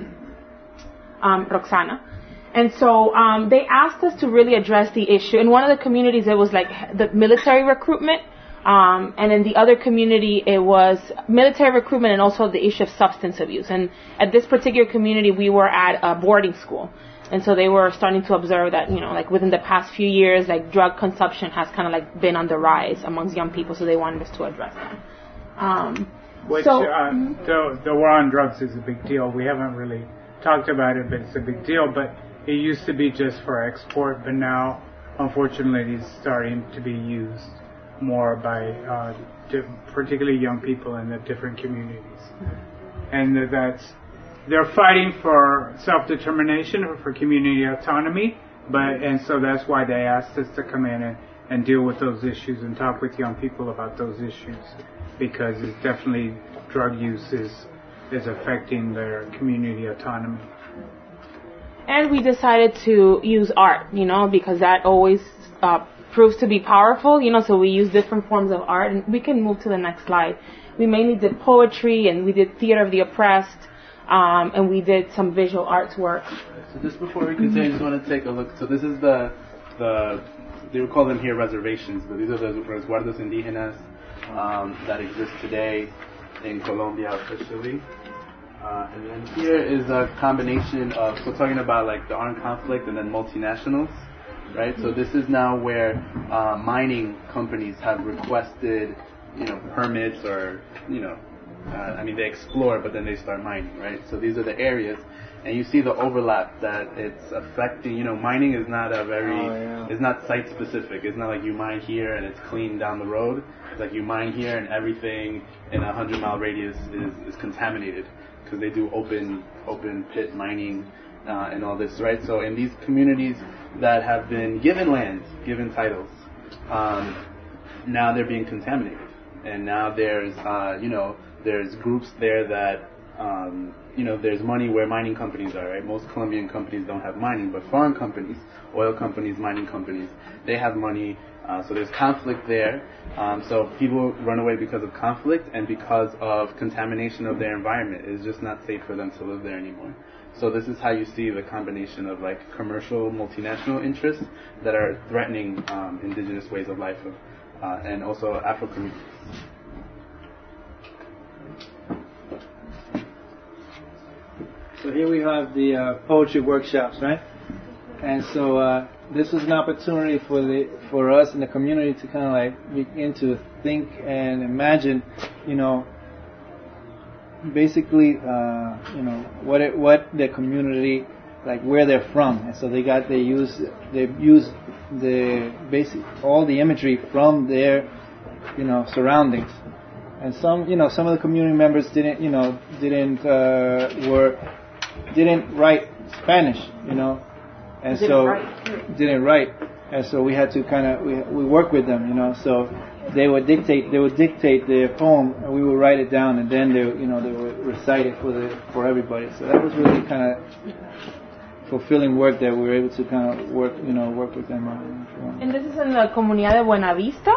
Roxana. And so they asked us to really address the issue. In one of the communities, it was like the military recruitment. And in the other community, it was military recruitment and also the issue of substance abuse. And at this particular community, we were at a boarding school. And so they were starting to observe that, like within the past few years, like drug consumption has kind of like been on the rise amongst young people. So they wanted us to address that. The war on drugs is a big deal. We haven't really talked about it, but it's a big deal. But it used to be just for export, but now, unfortunately, it's starting to be used more by particularly young people in the different communities. And they're fighting for self-determination or for community autonomy, and so that's why they asked us to come in and deal with those issues and talk with young people about those issues, because it's definitely drug use is affecting their community autonomy. And we decided to use art, because that always proves to be powerful, so we use different forms of art. And we can move to the next slide. We mainly did poetry, and we did theater of the oppressed, and we did some visual arts work. So just before we continue, I just want to take a look. So this is they would call them here reservations, but these are the resguardos indígenas that exist today in Colombia officially. And then here is a combination of, so talking about like the armed conflict and then multinationals, right? So this is now where mining companies have requested, permits or, they explore, but then they start mining, right? So these are the areas, and you see the overlap that it's affecting. Mining is not it's not site specific. It's not like you mine here and it's clean down the road. It's like you mine here and everything in a 100-mile radius is contaminated, because they do open pit mining and all this, right? So in these communities that have been given land, given titles, now they're being contaminated, and now there's groups there that there's money where mining companies are, right? Most Colombian companies don't have mining, but foreign companies, oil companies, mining companies, they have money. So there's conflict there. So people run away because of conflict and because of contamination of their environment. It's just not safe for them to live there anymore. So this is how you see the combination of like commercial, multinational interests that are threatening indigenous ways of life and also Afro communities. So here we have the poetry workshops, right? And so this was an opportunity for us in the community to kind of like begin to think and imagine, basically, what the community, like where they're from. And so they use the basic, all the imagery from their, surroundings. And some of the community members didn't write Spanish, and didn't write, and so we had to we work with them, so they would dictate the poem, and we would write it down, and then they would recite it for everybody. So that was really kind of fulfilling work that we were able to kind of work with them on. And this is in the Comunidad de Buenavista,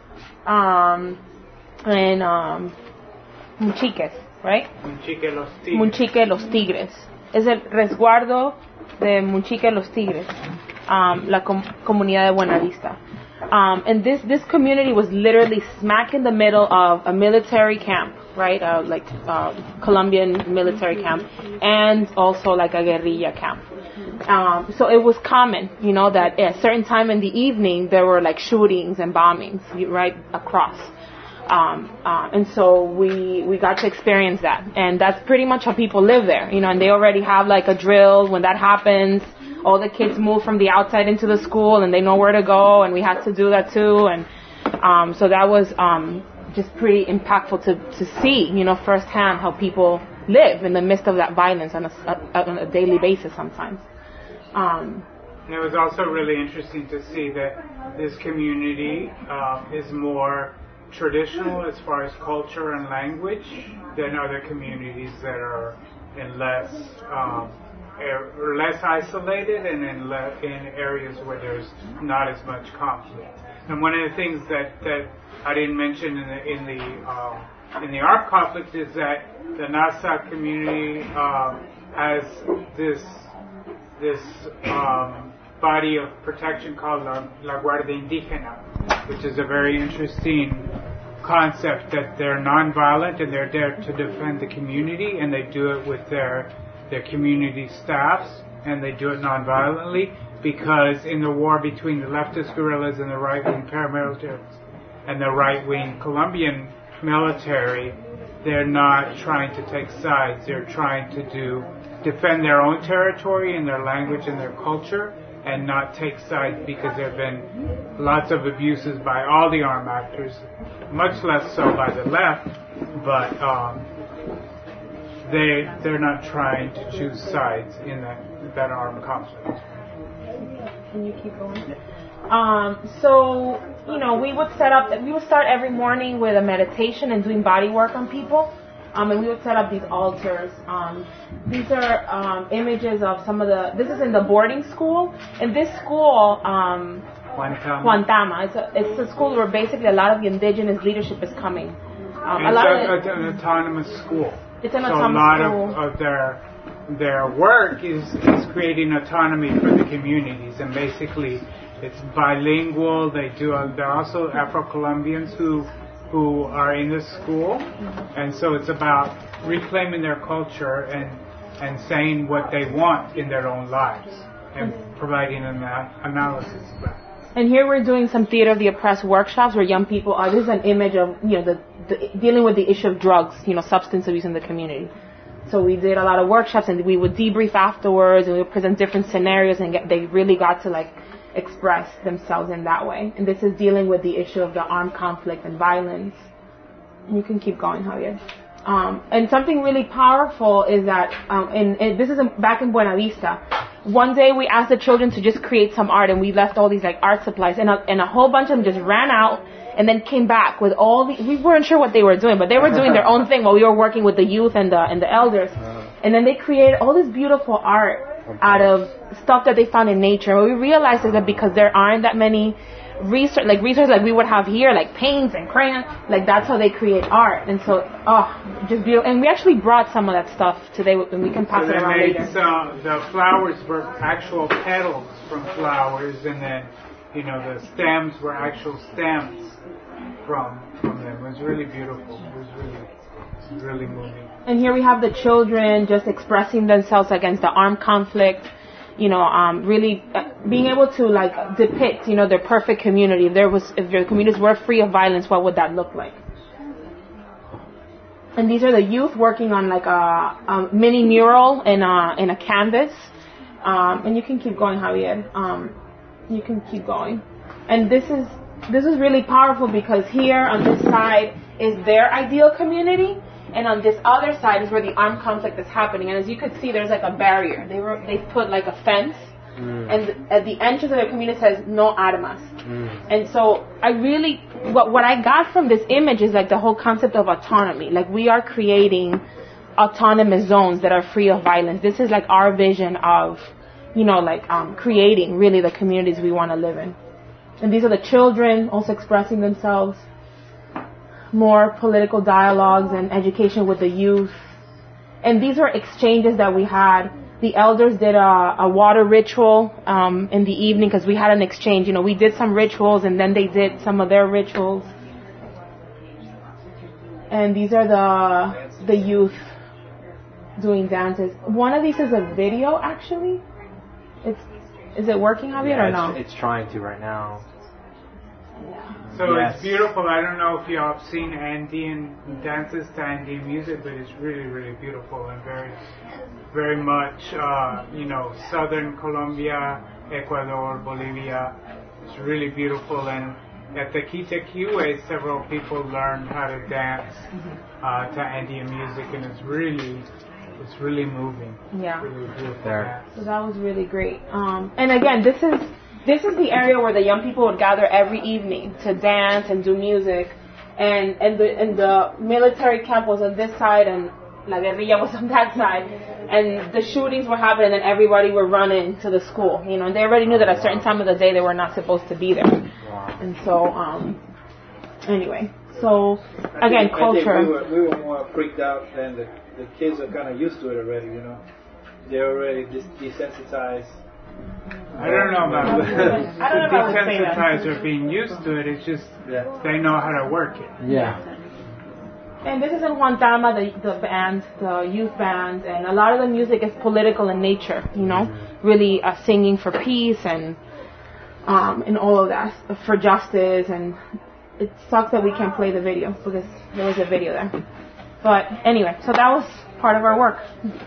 in Munchiques, right? Munchique Los Tigres. Es el resguardo de Munchique Los Tigres, la Comunidad de Buenavista. And this community was literally smack in the middle of a military camp, right? Colombian military camp, and also like a guerrilla camp. So it was common, that at a certain time in the evening there were like shootings and bombings right across. And so we got to experience that, and that's pretty much how people live there, and they already have like a drill. When that happens, all the kids move from the outside into the school, and they know where to go, and we had to do that too. And so that was just pretty impactful to see, firsthand how people live in the midst of that violence on a daily basis sometimes. And it was also really interesting to see that this community is more traditional as far as culture and language than other communities that are in less isolated and in areas where there's not as much conflict. And one of the things that I didn't mention in the armed conflict is that the Nasa community has this body of protection called La Guardia Indígena, which is a very interesting concept, that they're nonviolent and they're there to defend the community, and they do it with their community staffs, and they do it nonviolently, because in the war between the leftist guerrillas and the right-wing paramilitaries and the right-wing Colombian military, they're not trying to take sides. They're trying to defend their own territory and their language and their culture, and not take sides, because there have been lots of abuses by all the armed actors, much less so by the left, but they're not trying to choose sides in that armed conflict. Can you keep going? So, we would start every morning with a meditation and doing body work on people. And we would set up these altars. These are images of this is in the boarding school. In this school, Juantama, it's a school where basically a lot of the indigenous leadership is coming. It's an autonomous school. It's an autonomous school. So a lot of their work is creating autonomy for the communities, and basically it's bilingual. They're also Afro-Colombians who are in this school, and so it's about reclaiming their culture and saying what they want in their own lives and providing an analysis of that. And here we're doing some Theater of the Oppressed workshops where young people are. This is an image of dealing with the issue of drugs, substance abuse in the community. So we did a lot of workshops, and we would debrief afterwards, and we would present different scenarios, and they really got to express themselves in that way. And this is dealing with the issue of the armed conflict and violence. And you can keep going, Javier. And something really powerful is that, this is back in Buenavista. One day we asked the children to just create some art, and we left all these art supplies, and a whole bunch of them just ran out and then came back with we weren't sure what they were doing, but they were doing their own thing while we were working with the youth and the elders. And then they created all this beautiful art out of stuff that they found in nature. And what we realized is that because there aren't that many research like we would have here, like paints and crayons, that's how they create art. And so, just beautiful. And we actually brought some of that stuff today, and we can pass it around later. The flowers were actual petals from flowers, and then, the stems were actual stems from from them. It was really beautiful. It was really moving. And here we have the children just expressing themselves against the armed conflict. Really being able to like depict, their perfect community. If their communities were free of violence, what would that look like? And these are the youth working on like a mini mural in a canvas. And you can keep going, Javier. You can keep going. And this is really powerful because here on this side is their ideal community. And on this other side is where the armed conflict is happening. And as you could see, there's like a barrier. They put like a fence. And at the entrance of the community says, no armas. And so what I got from this image is like the whole concept of autonomy. Like we are creating autonomous zones that are free of violence. This is like our vision of, creating really the communities we want to live in. And these are the children also expressing themselves. More political dialogues and education with the youth. And these are exchanges that we had. The elders did a water ritual in the evening because we had an exchange. We did some rituals and then they did some of their rituals. And these are the youth doing dances. One of these is a video, actually. Is it working, Javier, or no? It's trying to right now. So It's beautiful. I don't know if you all have seen Andean dances to Andean music, but it's really, really beautiful and very, very much, southern Colombia, Ecuador, Bolivia. It's really beautiful. And at the Quitequiwe, several people learned how to dance to Andean music, and it's really moving. Yeah. Really beautiful there. So that was really great. And again, this is the area where the young people would gather every evening to dance and do music, and the military camp was on this side and La Guerrilla was on that side, and the shootings were happening and everybody were running to the school, and they already knew that at a certain time of the day they were not supposed to be there. And so, anyway, so again, culture. I think we were more freaked out than the kids are kind of used to it already, They're already desensitized. I don't know about desensitized or being used to it. It's just they know how to work it. Yeah. And this is in Juantama, the band, the youth band, and a lot of the music is political in nature. Really singing for peace and all of that, for justice. And it sucks that we can't play the video because there was a video there. But anyway, so that was part of our work.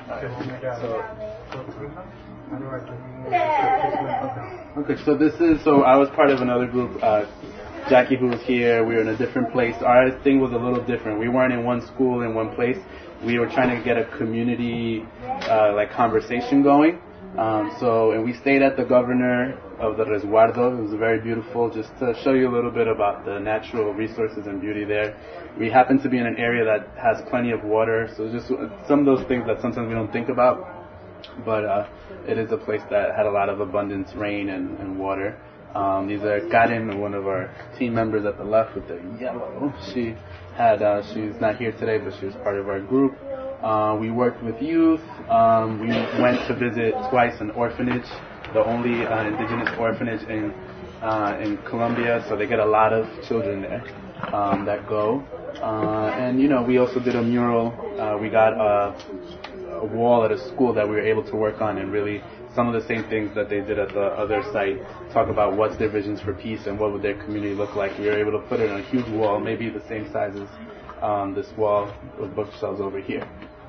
Okay, so I was part of another group. Jackie, who was here, we were in a different place. Our thing was a little different. We weren't in one school in one place. We were trying to get a community conversation going. And we stayed at the governor of the Resguardo. It was very beautiful. Just to show you a little bit about the natural resources and beauty there. We happen to be in an area that has plenty of water, so just some of those things that sometimes we don't think about. But it is a place that had a lot of abundance, rain and water. These are Karen, one of our team members at the left with the yellow. She's not here today, but she was part of our group. We worked with youth. We went to visit twice an orphanage, the only indigenous orphanage in Colombia. So they get a lot of children there that go. And we also did a mural. We got a wall at a school that we were able to work on, and really some of the same things that they did at the other site, talk about what's their visions for peace and what would their community look like. We were able to put it on a huge wall, maybe the same size as this wall with bookshelves over here.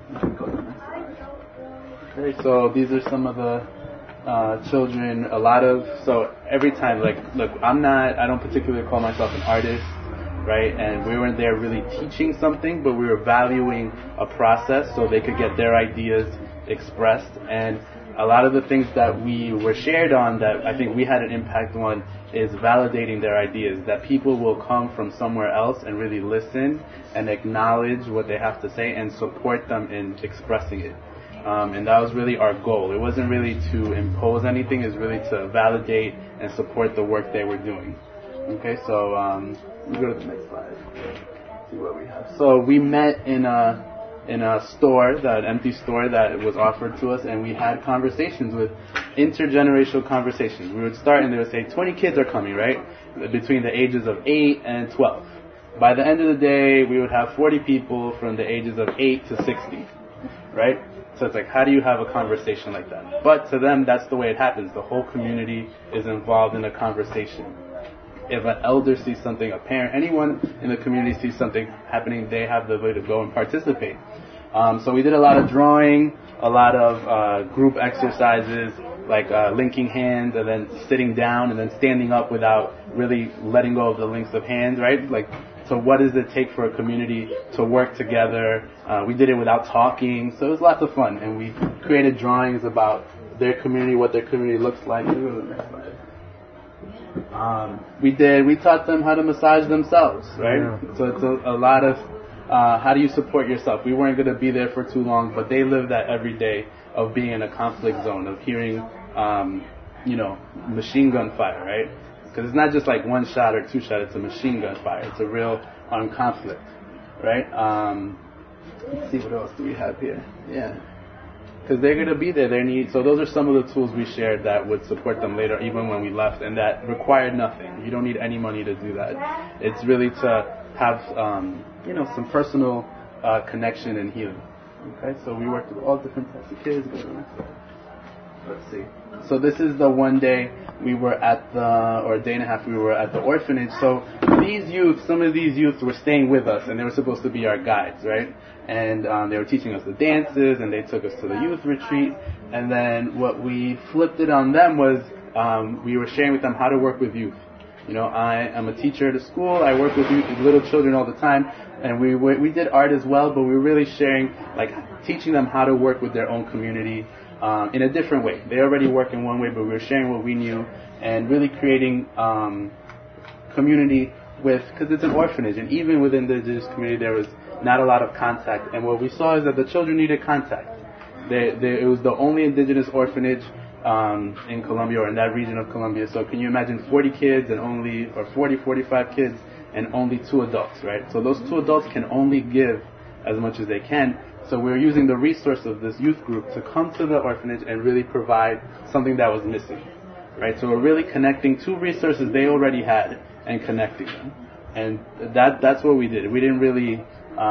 Okay, so these are some of the children. So every time, look, I don't particularly call myself an artist, right? And we weren't there really teaching something, but we were valuing a process so they could get their ideas expressed. And a lot of the things that we were shared on that I think we had an impact on is validating their ideas, that people will come from somewhere else and really listen and acknowledge what they have to say and support them in expressing it. And that was really our goal. It wasn't really to impose anything, it's really to validate and support the work they were doing. Okay, so we go to the next slide. See what we have. So we met in a store, an empty store that was offered to us, and we had conversations with intergenerational conversations. We would start and they would say 20 kids are coming, right? Between the ages of 8 and 12. by the end of the day, we would have 40 people from the ages of 8 to 60, right? So it's like, how do you have a conversation like that? But to them, that's the way it happens. The whole community is involved in a conversation. If an elder sees something, a parent, anyone in the community sees something happening, they have the ability to go and participate. So we did a lot of drawing, a lot of group exercises, like linking hands and then sitting down and then standing up without really letting go of the links of hands, right? Like, so what does it take for a community to work together? We did it without talking, so it was lots of fun. And we created drawings about their community, what their community looks like. We taught them how to massage themselves, right? Yeah. So it's a lot of how do you support yourself? We weren't going to be there for too long, but they live that every day of being in a conflict zone, of hearing, machine gun fire, right? Because it's not just like one shot or two shot, it's a machine gun fire. It's a real armed conflict, right? Let's see, what else do we have here? Yeah. Because they're going to be there. So those are some of the tools we shared that would support them later, even when we left, and that required nothing. You don't need any money to do that. It's really to have, some personal connection and healing. Okay, so we worked with all different types of kids. Let's see. So this is the one day we were at or a day and a half we were at the orphanage. So some of these youth were staying with us, and they were supposed to be our guides, right? And they were teaching us the dances, and they took us to the youth retreat. And then what we flipped it on them was we were sharing with them how to work with youth. I am a teacher at a school. I work with little children all the time, and we did art as well. But we were really sharing, like, teaching them how to work with their own community in a different way. They already work in one way, but we were sharing what we knew and really creating community because it's an orphanage, and even within the indigenous community there was not a lot of contact. And what we saw is that the children needed contact. It was the only indigenous orphanage in Colombia, or in that region of Colombia. So can you imagine 40 kids or 45 kids and only 2 adults, right? So those 2 adults can only give as much as they can. So we were using the resource of this youth group to come to the orphanage and really provide something that was missing, right? So we're really connecting 2 resources they already had and connecting them. And that's what we did. We didn't really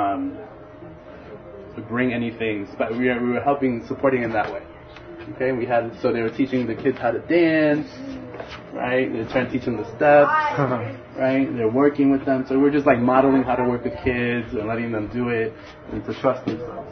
bring anything, but we were supporting in that way. Okay, so they were teaching the kids how to dance, right? They're trying to teach them the steps, right? They're working with them. So we're just like modeling how to work with kids and letting them do it and to trust themselves.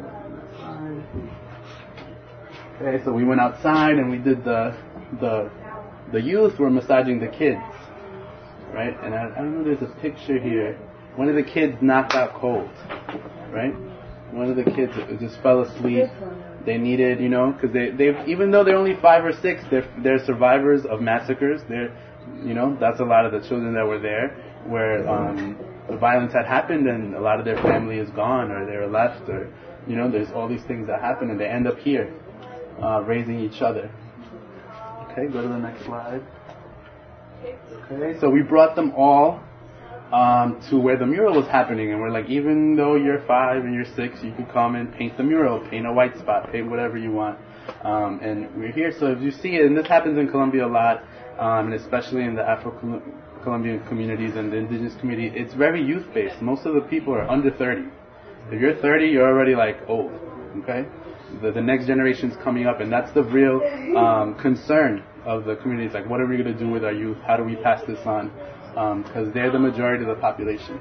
Okay, so we went outside and we did the youth were massaging the kids, right? And I don't know, there's a picture here. One of the kids knocked out cold, right? One of the kids just fell asleep. They needed, because they even though they're only 5 or 6, they're survivors of massacres. That's a lot of the children that were there, where the violence had happened and a lot of their family is gone, or they're left, or there's all these things that happen, and they end up here, raising each other. Okay, go to the next slide. Okay, so we brought them all to where the mural was happening, and we're like, even though you're 5 and you're 6, you can come and paint the mural, paint a white spot, paint whatever you want. And we're here, so if you see it, and this happens in Colombia a lot, and especially in the Afro-Colombian communities and the indigenous community, it's very youth-based. Most of the people are under 30. If you're 30, you're already like old, okay? The next generation's coming up, and that's the real concern of the community. It's like, what are we going to do with our youth? How do we pass this on? Because they're the majority of the population.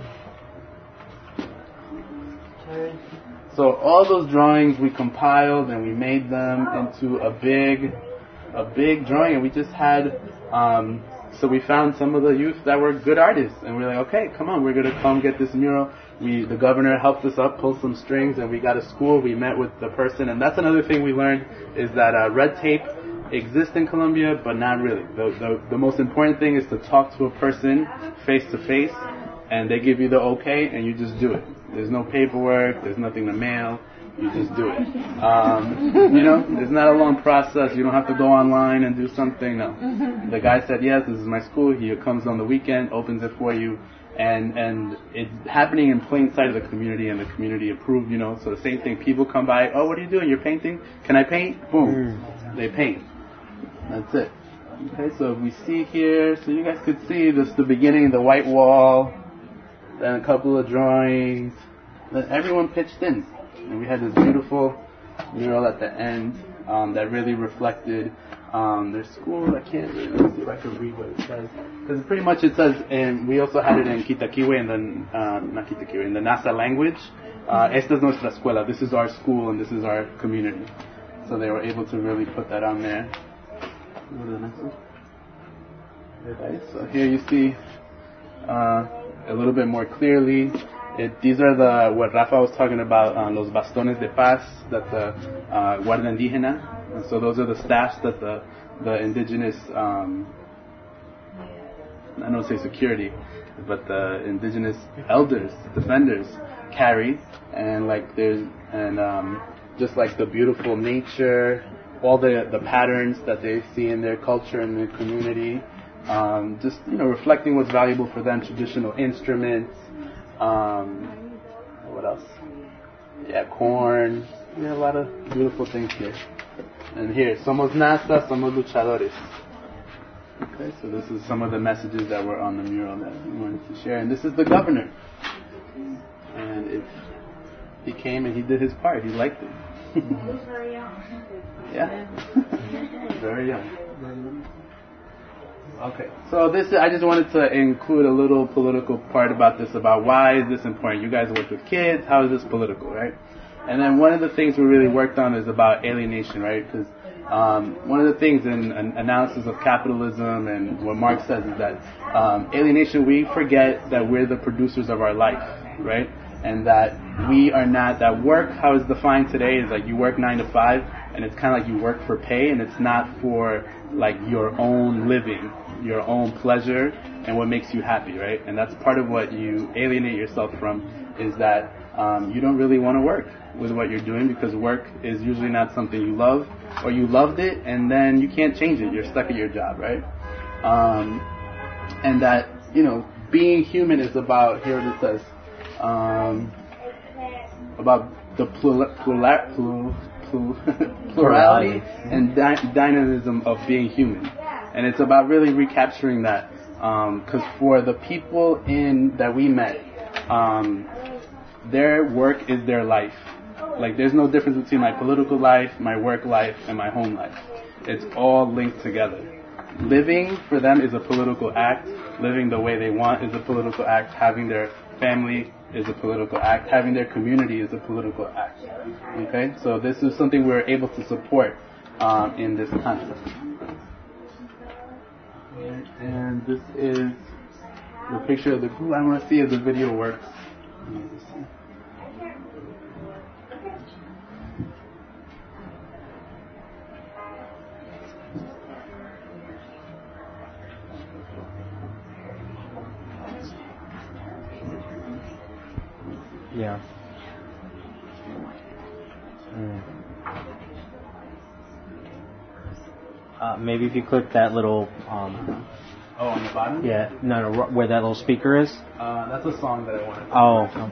So all those drawings we compiled and we made them into a big drawing, and we just had, so we found some of the youth that were good artists, and we're like, okay, come on, we're going to come get this mural. The governor helped us up, pulled some strings, and we got a school. We met with the person, and that's another thing we learned, is that red tape exists in Colombia, but not really. The most important thing is to talk to a person face to face, and they give you the okay, and you just do it. There's no paperwork, there's nothing to mail, you just do it. It's not a long process. You don't have to go online and do something, no. The guy said, yes, this is my school. He comes on the weekend, opens it for you, and it's happening in plain sight of the community, and the community approved, So the same thing, people come by, oh, what are you doing? You're painting? Can I paint? Boom. They paint. That's it. Okay, so if we see here, so you guys could see this, the beginning, the white wall, then a couple of drawings. Then everyone pitched in, and we had this beautiful mural at the end that really reflected their school. I can't really, let me see if I can read what it says, because pretty much it says, and we also had it in Quitaquiwe, and then not Quitaquiwe, in the Nasa language. Esta es nuestra escuela. This is our school, and this is our community. So they were able to really put that on there. Go to the next one. So here you see a little bit more clearly. These are what Rafa was talking about, los bastones de paz that the Guardia Indígena. And so those are the staffs that the indigenous, I don't say security, but the indigenous elders, defenders carry, and like just like the beautiful nature, all the patterns that they see in their culture and their community, just reflecting what's valuable for them, traditional instruments. What else? Yeah, corn. We have a lot of beautiful things here. And here, somos NASA, somos luchadores. Okay, so this is some of the messages that were on the mural that we wanted to share. And this is the governor. And he came and he did his part. He liked it. He was very young. Yeah. Very young. Okay, so I just wanted to include a little political part about this, about why is this important. You guys work with kids, how is this political, right? And then one of the things we really worked on is about alienation, right? Because one of the things in an analysis of capitalism and what Marx says is that alienation, we forget that we're the producers of our life, right? And that we are not, that work, how it's defined today is like you work 9 to 5, and it's kind of like you work for pay, and it's not for like your own living, your own pleasure, and what makes you happy, right? And that's part of what you alienate yourself from, is that you don't really want to work with what you're doing, because work is usually not something you love, or you loved it and then you can't change it. You're stuck at your job, right? And that, being human is about, here it says, about the plurality and dynamism of being human. And it's about really recapturing that, because for the people that we met, their work is their life. Like, there's no difference between my political life, my work life, and my home life. It's all linked together. Living for them is a political act. Living the way they want is a political act. Having their family is a political act. Having their community is a political act. Okay? So this is something we're able to support in this concept. And this is the picture of the group. I want to see if the video works. Yeah. Maybe if you click that little. Oh, on the bottom? Yeah. No, where that little speaker is. That's a song that I wanted to. Oh.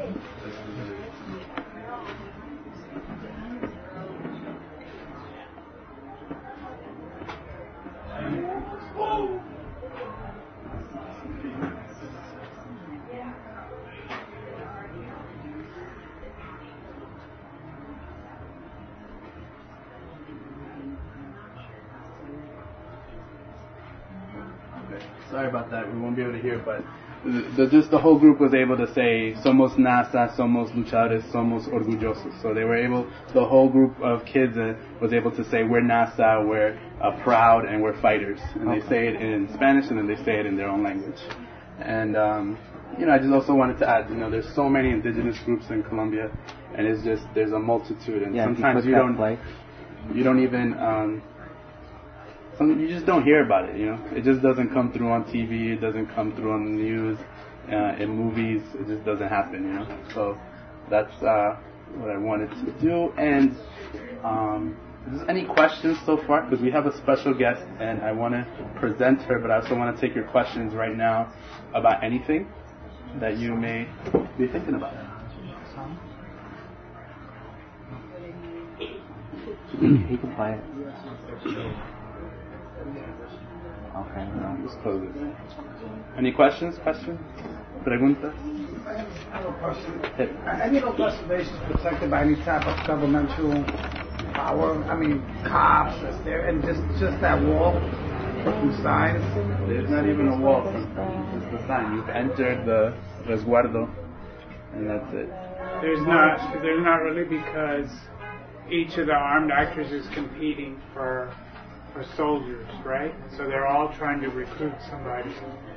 Sorry about that. We won't be able to hear, but the whole group was able to say, somos NASA, somos luchadores, somos orgullosos. So they were able, the whole group of kids was able to say, we're NASA, we're proud, and we're fighters. And they say it in Spanish, and then they say it in their own language. And, I just also wanted to add, there's so many indigenous groups in Colombia, and it's just, there's a multitude. And sometimes you don't even, you just don't hear about it, It just doesn't come through on TV. It doesn't come through on the news, in movies. It just doesn't happen, So that's what I wanted to do. And is there any questions so far? Because we have a special guest, and I want to present her, but I also want to take your questions right now about anything that you may be thinking about. He can play it. Okay, no, just close it. Any questions? Preguntas? I have a question. Any of those reservations protected by any type of governmental power? I mean, cops, is there, and just that wall and signs? There's not even a wall. It's the sign. You've entered the resguardo, and that's it. There's not really, because each of the armed actors is competing for soldiers, right? So they're all trying to recruit somebody.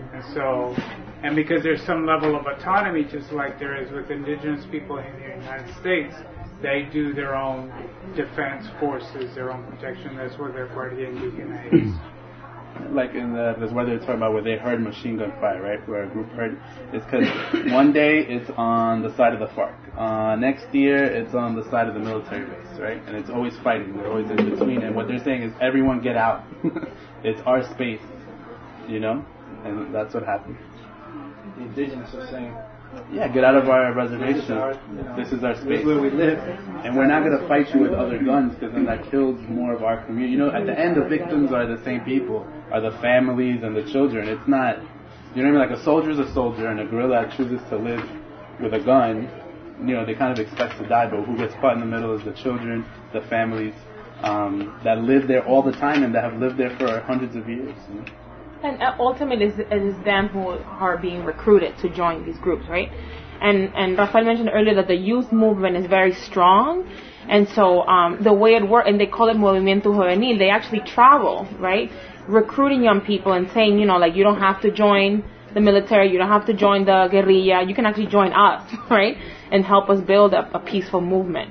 And because there's some level of autonomy, just like there is with indigenous people in the United States, they do their own defense forces, their own protection. That's where their Guardia Indígena is. Like in the resguardo they're talking about, where they heard machine gun fire, right? Where a group heard, it's because one day it's on the side of the FARC, next year it's on the side of the military base, right? And it's always fighting, they're always in between, and what they're saying is, everyone get out. It's our space, you know? And that's what happened. The indigenous are saying, yeah, get out of our reservation. This is our space. This is where we live. And we're not going to fight you with other guns, because then that kills more of our community. You know, at the end, the victims are the same people, are the families and the children. It's not, you know what I mean? Like a soldier's a soldier, and a guerrilla chooses to live with a gun. You know, they kind of expect to die, but who gets caught in the middle is the children, the families that live there all the time and that have lived there for hundreds of years. You know? And ultimately, it is them who are being recruited to join these groups, right? And Rafael mentioned earlier that the youth movement is very strong. And so the way it works, and they call it Movimiento Juvenil, they actually travel, right? Recruiting young people and saying, you know, like, you don't have to join the military, you don't have to join the guerrilla, you can actually join us, right? And help us build a peaceful movement.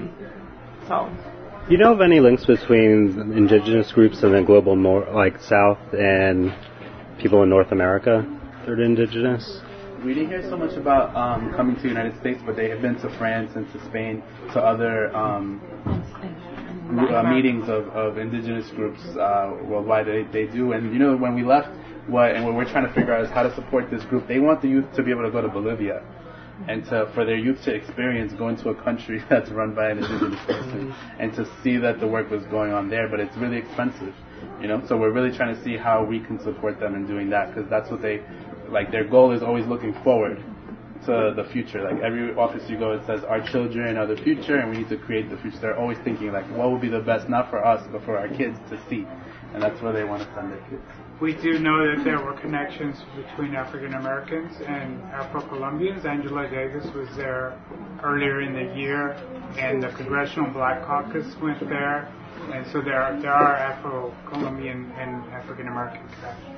Do you know of any links between indigenous groups in the global South and people in North America that are indigenous? We didn't hear so much about coming to the United States, but they have been to France and to Spain, to other meetings of indigenous groups worldwide. They do, and you know, when we left, what we're trying to figure out is how to support this group. They want the youth to be able to go to Bolivia, and for their youth to experience going to a country that's run by an indigenous person, and to see that the work was going on there, but it's really expensive, you know. So we're really trying to see how we can support them in doing that, because that's what they like. Their goal is always looking forward to the future. Like every office you go, it says our children are the future, and we need to create the future. They're always thinking like, what would be the best, not for us, but for our kids to see, and that's where they want to send their kids. We do know that there were connections between African Americans and Afro-Colombians. Angela Davis was there earlier in the year, and the Congressional Black Caucus went there, and so there are Afro-Colombian and African American connections.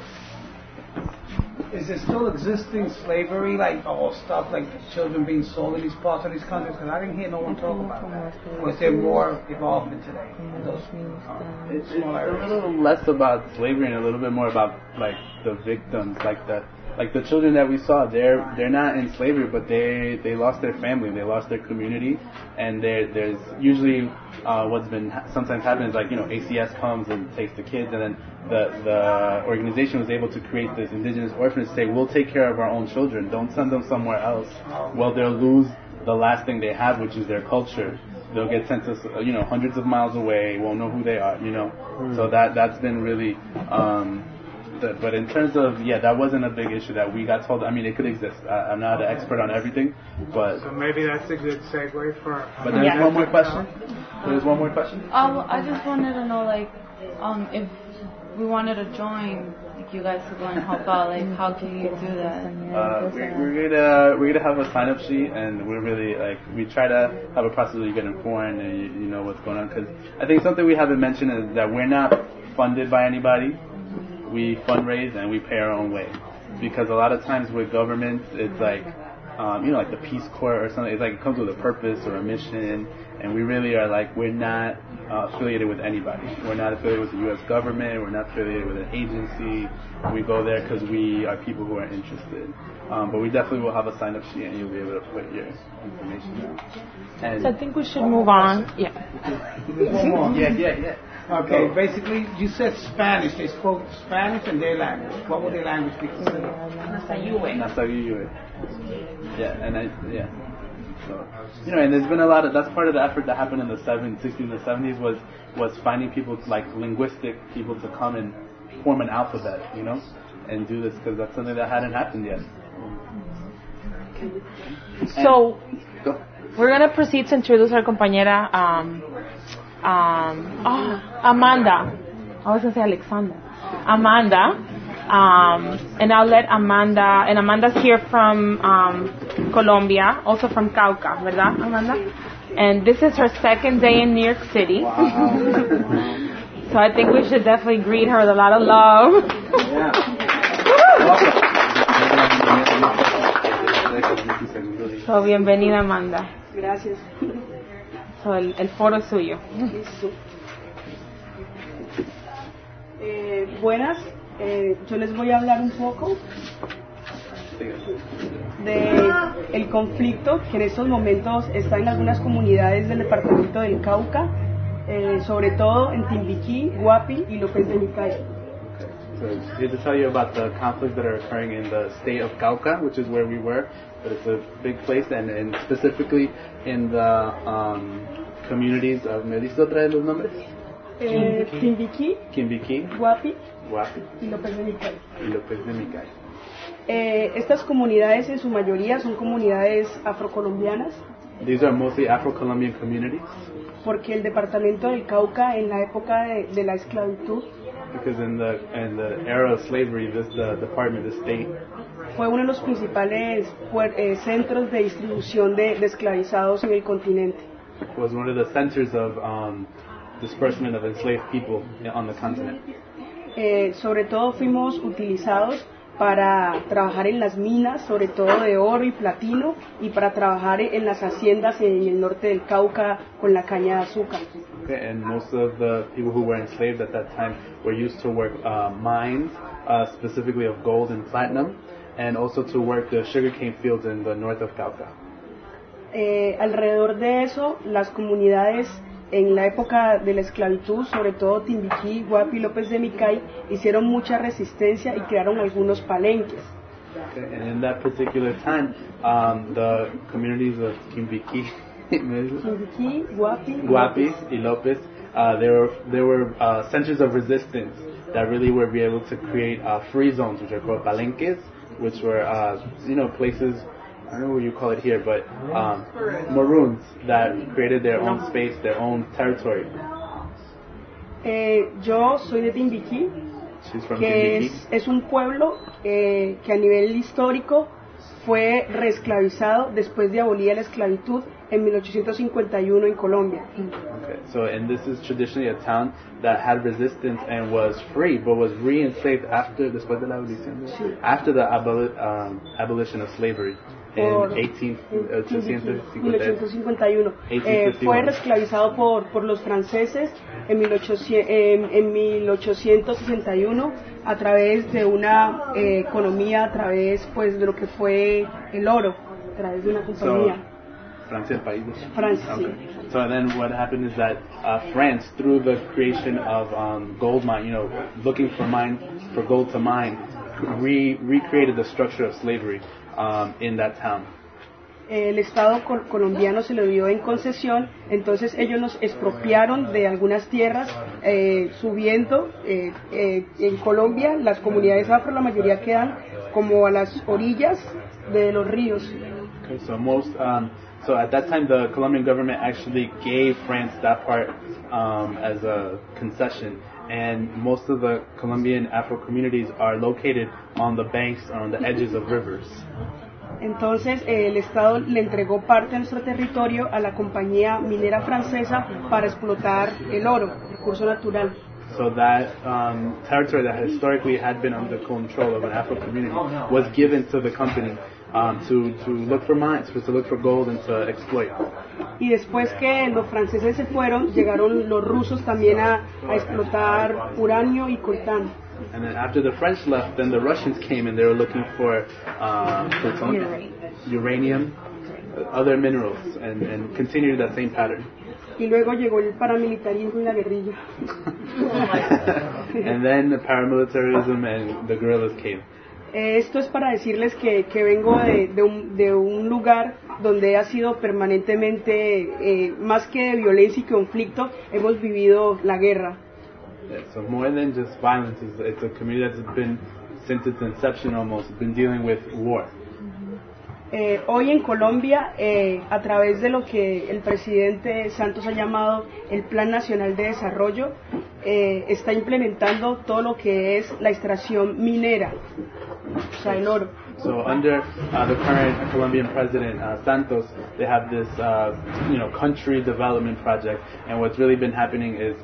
Is there still existing slavery, like all stuff, like children being sold in these parts of these countries? Because I didn't hear no one talk about that. Or is there more involvement today? It's a little less about slavery and a little bit more about like the victims, like the children that we saw. They're not in slavery, but they lost their family, they lost their community, and there's usually what's been sometimes happening is, like, you know, ACS comes and takes the kids, and then the organization was able to create this indigenous orphanage to say, we'll take care of our own children, don't send them somewhere else. Well, they'll lose the last thing they have, which is their culture. They'll get sent to, you know, hundreds of miles away, won't know who they are, you know. So that's been really but in terms of, that wasn't a big issue that we got told. I mean, it could exist. I'm not an expert on everything, but... So maybe that's a good segue for... But there's one more question? There's one more question? I just wanted to know, like, if we wanted to join, like, you guys to go and help out, like, how can you do that? We're gonna have a sign-up sheet, and we're really, like, we try to have a process where you get informed and you know what's going on, because I think something we haven't mentioned is that we're not funded by anybody. We fundraise and we pay our own way, because a lot of times with governments, it's like, you know, like the Peace Corps or something. It's like it comes with a purpose or a mission, and we really are like, we're not affiliated with anybody. We're not affiliated with the U.S. government. We're not affiliated with an agency. We go there because we are people who are interested. But we definitely will have a sign-up sheet, and you'll be able to put your information down. So I think we should move on. Yeah. Yeah. Okay, basically, you said Spanish. They spoke Spanish and their language. What would their language be considered? Nasayuwe. So, you know, and there's been a lot of, that's part of the effort that happened in the 60s and the 70s was finding people, like linguistic people, to come and form an alphabet, you know, and do this because that's something that hadn't happened yet. So, we're going to proceed to introduce our compañera Amanda. I was going to say Alexandra. Amanda. And I'll let Amanda, and Amanda's here from Colombia, also from Cauca, ¿verdad, Amanda? And this is her second day in New York City. Wow. So I think we should definitely greet her with a lot of love. So, bienvenida, Amanda. Gracias. So, el foro es suyo. Buenas, yo les voy a hablar un poco de el conflicto que en estos momentos está en algunas comunidades del departamento del Cauca, sobre todo en Timbiquí, Guapi y López de Micay. So here to tell you about the conflicts that are occurring in the state of Cauca, which is where we were, but it's a big place, and specifically in the communities of, ¿me dice otra vez los nombres? Timbiquí, Guapi y López de Micay. Estas comunidades en su mayoría son comunidades afrocolombianas. These are mostly Afro-Colombian communities. Porque el departamento del Cauca en la época de la esclavitud, because in the era of slavery, the department, the state, fue uno de los principales centros de distribución de esclavizados en el continente. Was one of the centers of disbursement of enslaved people on the continent. Sobre todo fuimos utilizados para trabajar en las minas, sobre todo de oro y platino, y para trabajar en las haciendas en el norte del Cauca con la caña de azúcar. Okay, and most of the people who were enslaved at that time were used to work mines, specifically of gold and platinum, and also to work the sugarcane fields in the north of Cauca. Alrededor de eso, las comunidades en la época de la esclavitud, sobre todo Timbiquí, Guapi y López de Micay, hicieron mucha resistencia y crearon algunos palenques. Okay, and in that particular time, the communities of Timbiquí, Guapi y López, there were centers of resistance that really were able to create free zones, which are called palenques, which were places, I don't know what you call it here, but maroons that created their own space, their own territory. Yo soy de Timbiquí, que es un pueblo que a nivel histórico fue reesclavizado después de abolir la esclavitud en 1851 en Colombia. Okay, so and this is traditionally a town that had resistance and was free, but was re-enslaved después de la abolición, after the abolition of slavery. En 1851. Fue reesclavizado por los franceses en 1861 a través de una economía, a través pues de lo que fue el oro, a través de una compañía. Francia, el país. Francia, sí. So then what happened is that France, through the creation of gold mine, looking for gold to mine, recreated the structure of slavery in that town. El Estado colombiano se lo dio en concesión, entonces ellos nos expropiaron de algunas tierras, subiendo. En Colombia las comunidades afro, la mayoría quedan como a las orillas de los ríos. Okay, so at that time the Colombian government actually gave France that part as a concession. And most of the Colombian Afro communities are located on the banks or on the edges of rivers. Entonces el Estado le entregó parte de nuestro territorio a la compañía minera francesa para explotar el oro, recurso natural. So that territory that historically had been under control of an Afro community was given to the company to look for mines, to look for gold and to exploit. Y después que los franceses se fueron, llegaron los rusos también a explotar uranio y coltán. And then after the French left, then the Russians came and they were looking for uranium, other minerals, and continued that same pattern. Y luego llegó el paramilitarismo y la guerrilla. And then the paramilitarism and the guerrillas came. Esto es para decirles que vengo de un lugar donde ha sido permanentemente, más que de violencia y conflicto, hemos vivido la guerra. Yeah, so more than just violence, it's a community that's been, since its inception almost, been dealing with war. Hoy en Colombia, a través de lo que el presidente Santos ha llamado el Plan Nacional de Desarrollo, está implementando todo lo que es la extracción minera, o sea, el oro. So under the current Colombian president Santos, they have this country development project, and what's really been happening is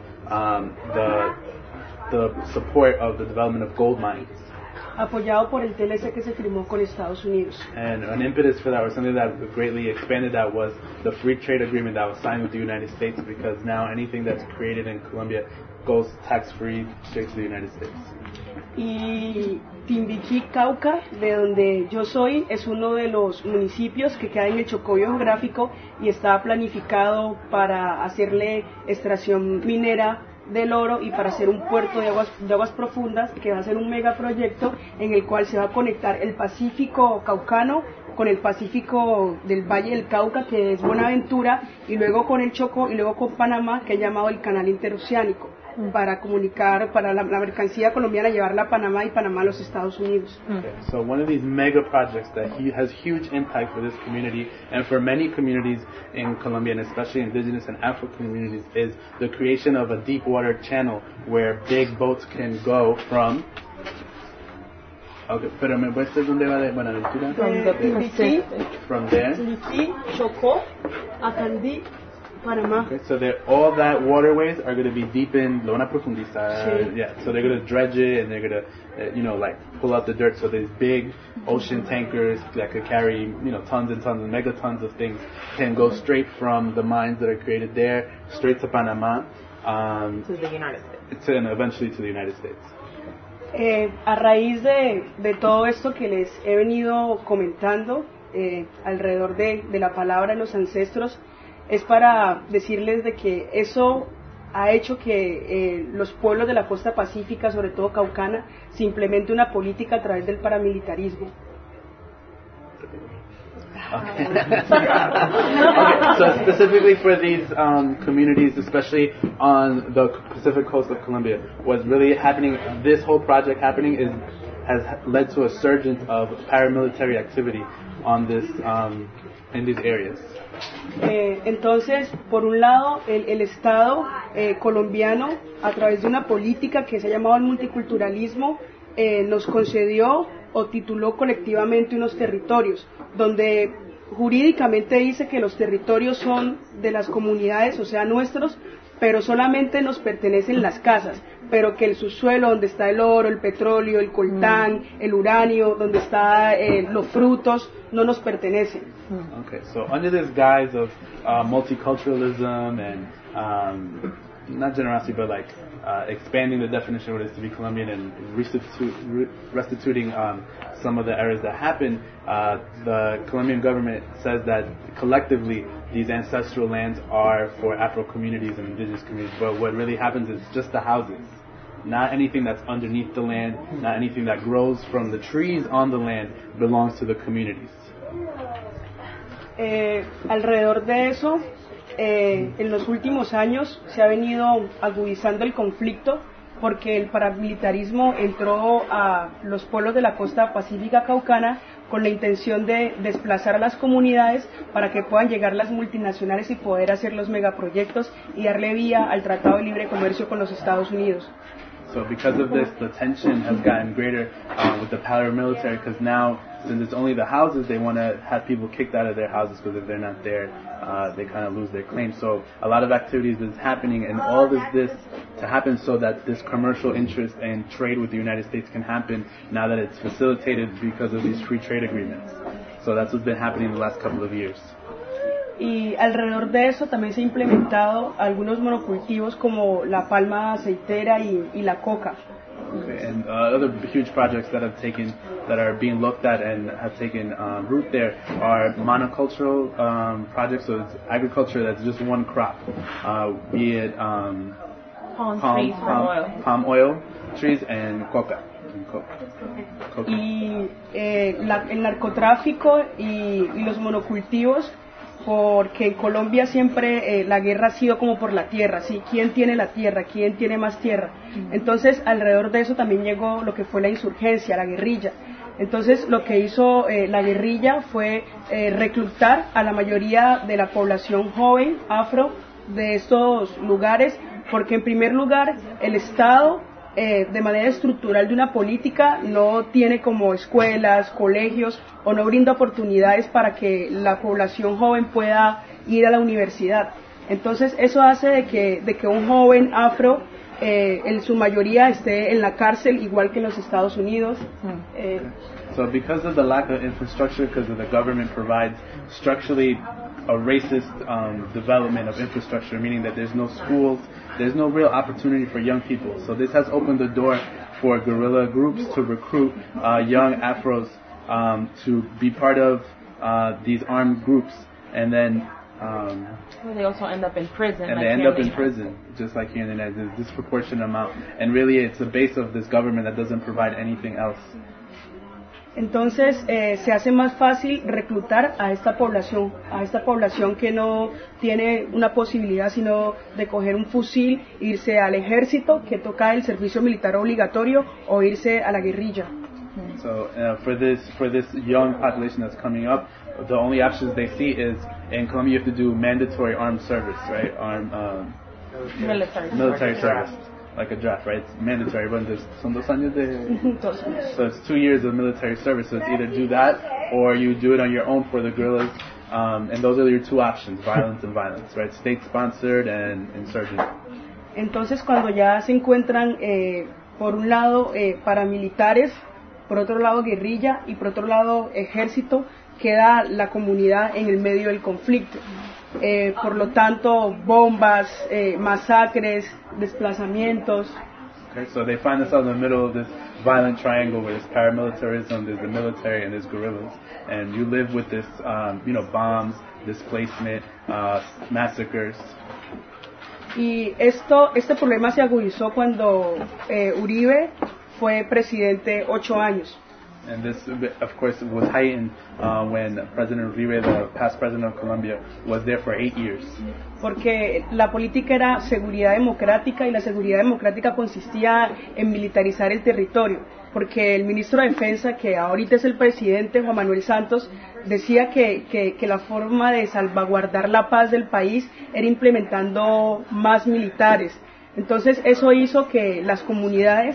the support of the development of gold mines. Apoyado por el TLC que se firmó con Estados Unidos. And an impetus for that, or something that greatly expanded that, was the free trade agreement that was signed with the United States, because now anything that's created in Colombia goes tax-free straight to the United States. Y Timbiquí, Cauca, de donde yo soy, es uno de los municipios que queda en el Chocó geográfico y está planificado para hacerle extracción minera del oro y para hacer un puerto de aguas profundas, que va a ser un megaproyecto en el cual se va a conectar el Pacífico caucano con el Pacífico del Valle del Cauca, que es Buenaventura, y luego con el Chocó y luego con Panamá, que es llamado el Canal Interoceánico, para comunicar, para la mercancía colombiana llevarla a Panamá y Panamá a los Estados Unidos. Okay, so one of these mega projects that has huge impact for this community and for many communities in Colombia, and especially indigenous and Afro communities, is the creation of a deep water channel where big boats can go from... Okay, pero me muestras dónde va de Buenaventura? From there. Timbiquí, Chocó, Acandí, Panamá. Okay, so all that waterways are going to be deep in, lo van a profundizar. Sí. Yeah, so they're going to dredge it and they're going to, like pull out the dirt. So these big ocean tankers that could carry, tons and tons and megatons of things can go straight from the mines that are created there straight to Panama. To the United States. And eventually to the United States. A raíz de todo esto que les he venido comentando alrededor de la palabra de los ancestros, es para decirles de que eso ha hecho que los pueblos de la costa pacífica, sobre todo caucana, se implemente una política a través del paramilitarismo. Okay. So specifically for these communities, especially on the Pacific coast of Colombia, what's really happening, this whole project happening has led to a surgence of paramilitary activity on this in these areas. Entonces, por un lado, el Estado colombiano, a través de una política que se ha llamado el multiculturalismo, nos concedió o tituló colectivamente unos territorios, donde jurídicamente dice que los territorios son de las comunidades, o sea, nuestros, pero solamente nos pertenecen las casas, pero que el subsuelo donde está el oro, el petróleo, el coltán, el uranio, donde están los frutos, no nos pertenecen. Okay, so under this guise of multiculturalism and not generosity, but like expanding the definition of what it is to be Colombian and restituting some of the errors that happened, the Colombian government says that collectively these ancestral lands are for Afro communities and indigenous communities, but what really happens is just the houses. Not anything that's underneath the land, not anything that grows from the trees on the land belongs to the communities. Alrededor de eso, en los últimos años se ha venido agudizando el conflicto porque el paramilitarismo entró a los pueblos de la costa pacífica caucana con la intención de desplazar a las comunidades para que puedan llegar las multinacionales y poder hacer los megaproyectos y darle vía al Tratado de Libre Comercio con los Estados Unidos. So because of this, the tension has gotten greater with the paramilitary, because now, since it's only the houses, they want to have people kicked out of their houses, because if they're not there, they kind of lose their claim. So a lot of activities is happening, and all of this to happen so that this commercial interest and trade with the United States can happen now that it's facilitated because of these free trade agreements. So that's what's been happening in the last couple of years. Y alrededor de eso también se han implementado algunos monocultivos como la palma aceitera y la coca. Okay, and other huge projects that are being looked at and have taken root there are monocultural projects. So it's agriculture that's just one crop, be it palm oil trees and coca. Y el narcotráfico y los monocultivos porque en Colombia siempre la guerra ha sido como por la tierra, ¿sí? ¿Quién tiene la tierra? ¿Quién tiene más tierra? Entonces, alrededor de eso también llegó lo que fue la insurgencia, la guerrilla. Entonces, lo que hizo la guerrilla fue reclutar a la mayoría de la población joven afro de estos lugares, porque en primer lugar, el Estado, de manera estructural de una política, no tiene como escuelas, colegios, o no brinda oportunidades para que la población joven pueda ir a la universidad. Entonces eso hace de que un joven afro en su mayoría esté en la cárcel, igual que en los Estados Unidos. So because of the lack of infrastructure, because of the government provides structurally a racist development of infrastructure, meaning that there's no schools, there's no real opportunity for young people. So this has opened the door for guerrilla groups to recruit young Afros to be part of these armed groups, and then they also end up in prison. And they end up in prison, just like here in the United States, a disproportionate amount. And really, it's the base of this government that doesn't provide anything else. Entonces se hace más fácil reclutar a esta población que no tiene una posibilidad sino de coger un fusil, irse al ejército, que toca el servicio militar obligatorio, o irse a la guerrilla. So for this young population that's coming up, the only options they see is in Colombia you have to do mandatory armed service, right? Military service. Like a draft, right? It's mandatory. Son 2 años de... So it's 2 years of military service. So it's either do that or you do it on your own for the guerrillas. And those are your two options, violence and violence, right? State-sponsored and insurgent. Entonces, cuando ya se encuentran, por un lado, paramilitares, por otro lado, guerrilla, y por otro lado, ejército, queda la comunidad en el medio del conflicto. Por lo tanto, bombas, masacres, desplazamientos. Okay, so they find themselves in the middle of this violent triangle where there's paramilitarism, there's the military, and there's guerrillas. And you live with this, bombs, displacement, massacres. Y este problema se agudizó cuando Uribe fue presidente 8 años. And this, of course, was heightened when President Uribe, the past president of Colombia, was there for 8 years. Porque la política era seguridad democrática, y la seguridad democrática consistía en militarizar el territorio. Porque el ministro de Defensa, que ahorita es el presidente, Juan Manuel Santos, decía que la forma de salvaguardar la paz del país era implementando más militares. Entonces eso hizo que las comunidades...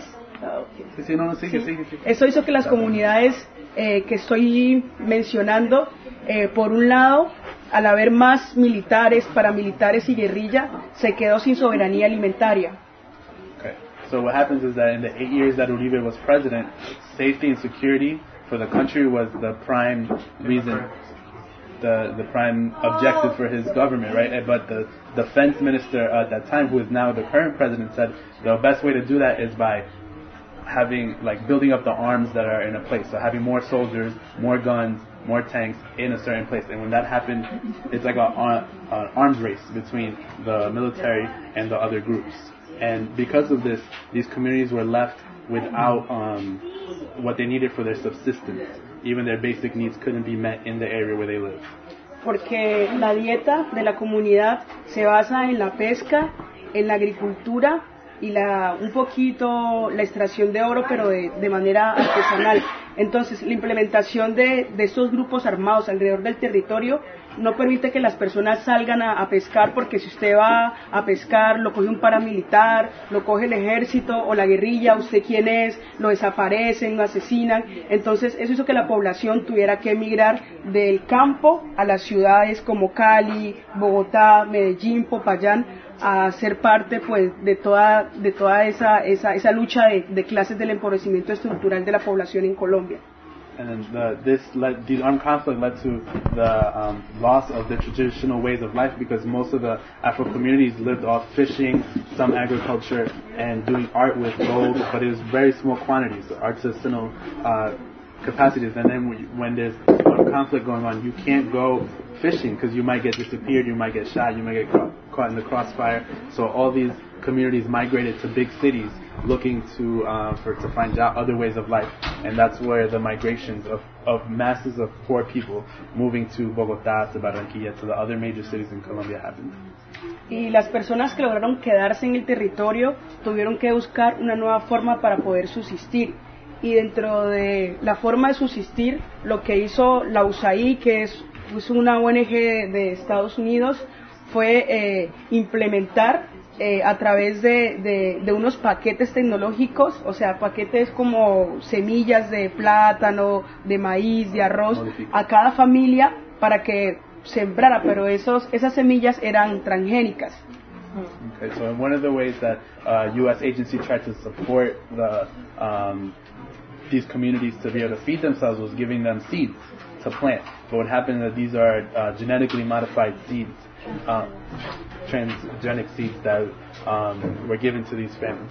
Eso hizo que las comunidades que estoy mencionando, por un lado, al haber más militares, paramilitares y guerrilla, se quedó sin soberanía alimentaria. Okay. So what happens is that in the 8 years that Uribe was president, safety and security for the country was the prime reason, the prime objective for his government, right? But the defense minister at that time, who is now the current president, said the best way to do that is by building up the arms that are in a place. So having more soldiers, more guns, more tanks in a certain place. And when that happened, it's like an arms race between the military and the other groups. And because of this, these communities were left without what they needed for their subsistence. Even their basic needs couldn't be met in the area where they live. Porque la dieta de la comunidad se basa en la pesca, en la agricultura, y un poquito la extracción de oro, pero de manera artesanal. Entonces, la implementación de estos grupos armados alrededor del territorio no permite que las personas salgan a pescar, porque si usted va a pescar, lo coge un paramilitar, lo coge el ejército o la guerrilla, usted quién es, lo desaparecen, lo asesinan. Entonces, eso hizo que la población tuviera que emigrar del campo a las ciudades como Cali, Bogotá, Medellín, Popayán, a ser parte pues de toda esa lucha de clases del empobrecimiento estructural de la población en Colombia. And these armed conflicts led to the loss of the traditional ways of life, because most of the Afro communities lived off fishing, some agriculture, and doing art with gold, but it was very small quantities, artisanal capacities. And then when a conflict going on, you can't go fishing because you might get disappeared, you might get shot, you might get caught in the crossfire. So all these communities migrated to big cities looking to find other ways of life, and that's where the migrations of masses of poor people moving to Bogotá, to Barranquilla, to the other major cities in Colombia happened. Y las personas que lograron quedarse en el territorio tuvieron que buscar una nueva forma para poder subsistir. Y dentro de la forma de subsistir, lo que hizo la USAID, que es una ONG de Estados Unidos, fue implementar a través de unos paquetes tecnológicos, o sea, paquetes como semillas de plátano, de maíz, de arroz, a cada familia para que sembrara, pero esas semillas eran transgénicas. Okay, so one of the ways that U.S. agency tried to support these communities to be able to feed themselves was giving them seeds to plant. But what happened is that these are genetically modified seeds, transgenic seeds that were given to these families.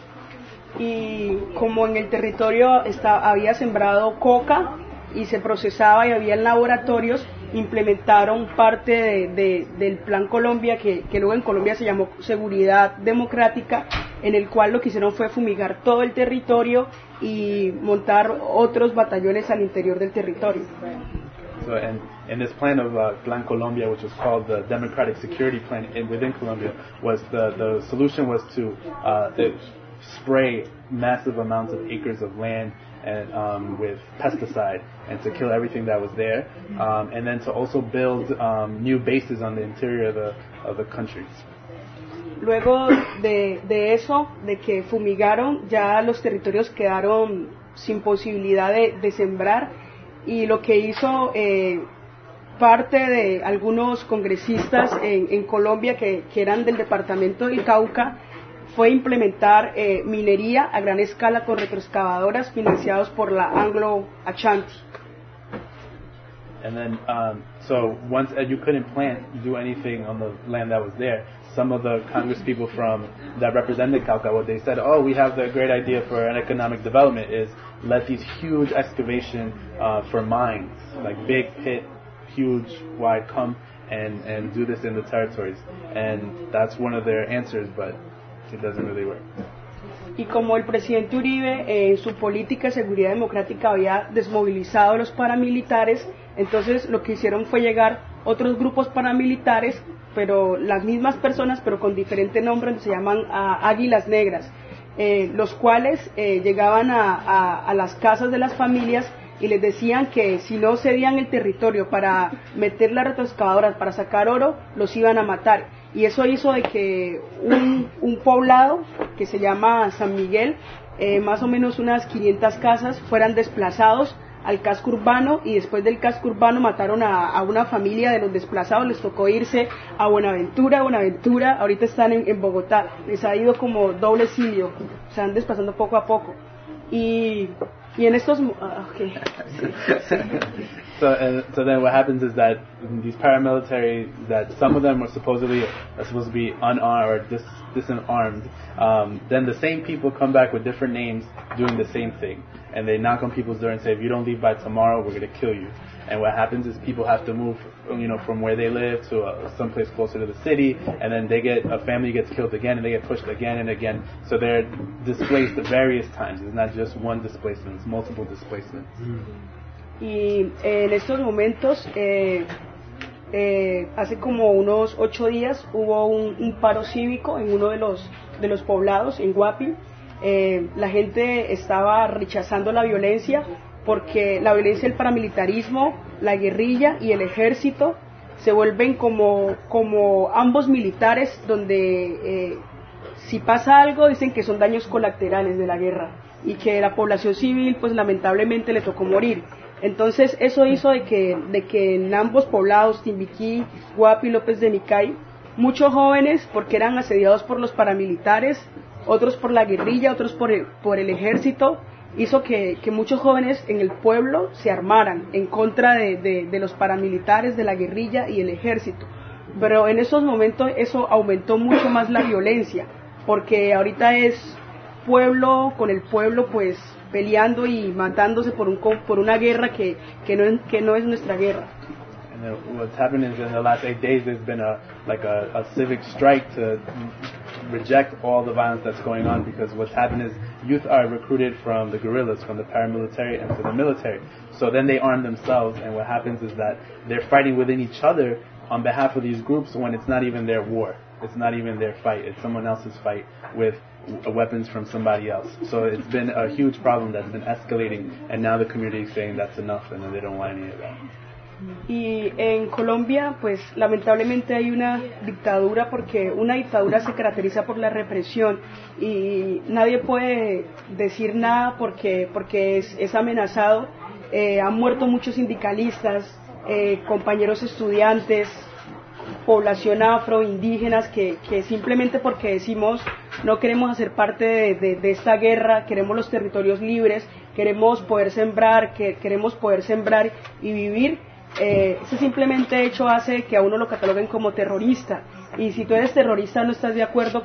Y como en el territorio había sembrado coca y se procesaba y había laboratorios, implementaron parte del Plan Colombia, que luego en Colombia se llamó Seguridad Democrática, en el cual lo que hicieron fue fumigar todo el territorio y montar otros batallones al interior del territorio. So, and this plan of Plan Colombia, which was called the Democratic Security Plan within Colombia, was the solution was to spray massive amounts of acres of land and with pesticide and to kill everything that was there, and then to also build new bases on the interior of the country. Luego de eso, de que fumigaron, ya los territorios quedaron sin posibilidad de sembrar, y lo que hizo parte de algunos congresistas en Colombia que eran del departamento del Cauca fue implementar minería a gran escala con retroexcavadoras financiados por la Anglo Ashanti. And then, so once you couldn't do anything on the land that was there, some of the Congress people that represented Cauca, what they said, we have the great idea for an economic development is let these huge excavation for mines, like big pit, huge, wide, come and do this in the territories. And that's one of their answers, but it doesn't really work. Y como el presidente Uribe en su política de seguridad democrática había desmovilizado a los paramilitares, entonces lo que hicieron fue llegar otros grupos paramilitares, pero las mismas personas, pero con diferente nombre, se llaman Águilas Negras, los cuales llegaban a las casas de las familias y les decían que si no cedían el territorio para meter las retroexcavadoras para sacar oro, los iban a matar. Y eso hizo de que un poblado que se llama San Miguel, más o menos unas 500 casas, fueran desplazados al casco urbano, y después del casco urbano mataron a una familia de los desplazados, les tocó irse a Buenaventura, ahorita están en Bogotá, les ha ido como doble exilio, se van desplazando poco a poco. Y en estos... okay. So then what happens is that these paramilitary, that some of them are supposed to be unarmed or disarmed, then the same people come back with different names doing the same thing. And they knock on people's door and say, if you don't leave by tomorrow, we're going to kill you. And what happens is people have to move, from where they live to someplace closer to the city, and then a family gets killed again, and they get pushed again and again. So they're displaced various times. It's not just one displacement, it's multiple displacements. Y en estos momentos, hace como unos 8 días, hubo un paro cívico en uno de los poblados, en Guapil. La gente estaba rechazando la violencia, porque la violencia del paramilitarismo, la guerrilla y el ejército se vuelven como ambos militares, donde si pasa algo dicen que son daños colaterales de la guerra y que la población civil pues lamentablemente le tocó morir. Entonces eso hizo de que en ambos poblados, Timbiquí, Guapi, López de Micay, muchos jóvenes, porque eran asediados por los paramilitares, otros por la guerrilla, otros por el ejército, hizo que muchos jóvenes en el pueblo se armaran en contra de los paramilitares, de la guerrilla y el ejército. Pero en esos momentos eso aumentó mucho más la violencia, porque ahorita es pueblo con el pueblo pues peleando y matándose por una guerra que no es nuestra guerra. And what's happened is in the last 8 days there's been a civic strike to reject all the violence that's going on, because what's happened is youth are recruited from the guerrillas, from the paramilitary and to the military. So then they arm themselves, and what happens is that they're fighting within each other on behalf of these groups when it's not even their war. It's not even their fight. It's someone else's fight with weapons from somebody else. So it's been a huge problem that's been escalating, and now the community is saying that's enough and they don't want any of that. Y en Colombia, pues lamentablemente hay una dictadura, porque una dictadura se caracteriza por la represión y nadie puede decir nada porque es amenazado. Han muerto muchos sindicalistas, compañeros estudiantes, población afro, indígenas, que simplemente porque decimos no queremos hacer parte de esta guerra, queremos los territorios libres, queremos poder sembrar y vivir. Ese simplemente hecho hace que a uno lo cataloguen como terrorista, y si tú eres terrorista no estás de acuerdo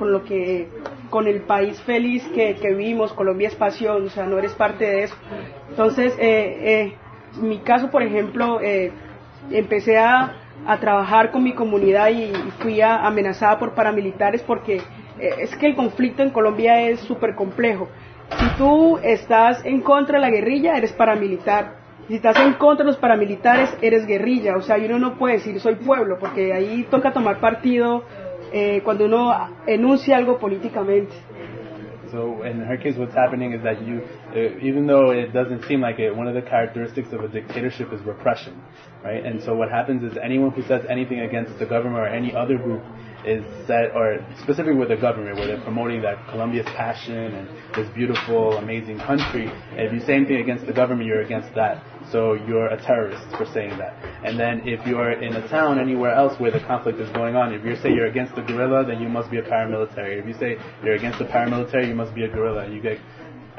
con el país feliz que vivimos. Colombia es pasión, o sea, no eres parte de eso. Entonces, en mi caso, por ejemplo, empecé a trabajar con mi comunidad y fui amenazada por paramilitares, porque es que el conflicto en Colombia es súper complejo. Si tú estás en contra de la guerrilla, eres paramilitar. Si estás en contra de los paramilitares, eres guerrilla. O sea, uno no puede decir soy pueblo, porque ahí toca tomar partido cuando uno enuncia algo políticamente. So in her case, what's happening is that you, even though it doesn't seem like it, one of the characteristics of a dictatorship is repression, right? And so what happens is anyone who says anything against the government or any other group is said, or specifically with the government, where they're promoting that Colombia's passion and this beautiful, amazing country. And if you say anything against the government, you're against that. So you're a terrorist for saying that. And then if you're in a town anywhere else where the conflict is going on, if you say you're against the guerrilla, then you must be a paramilitary. If you say you're against the paramilitary, you must be a guerrilla. You get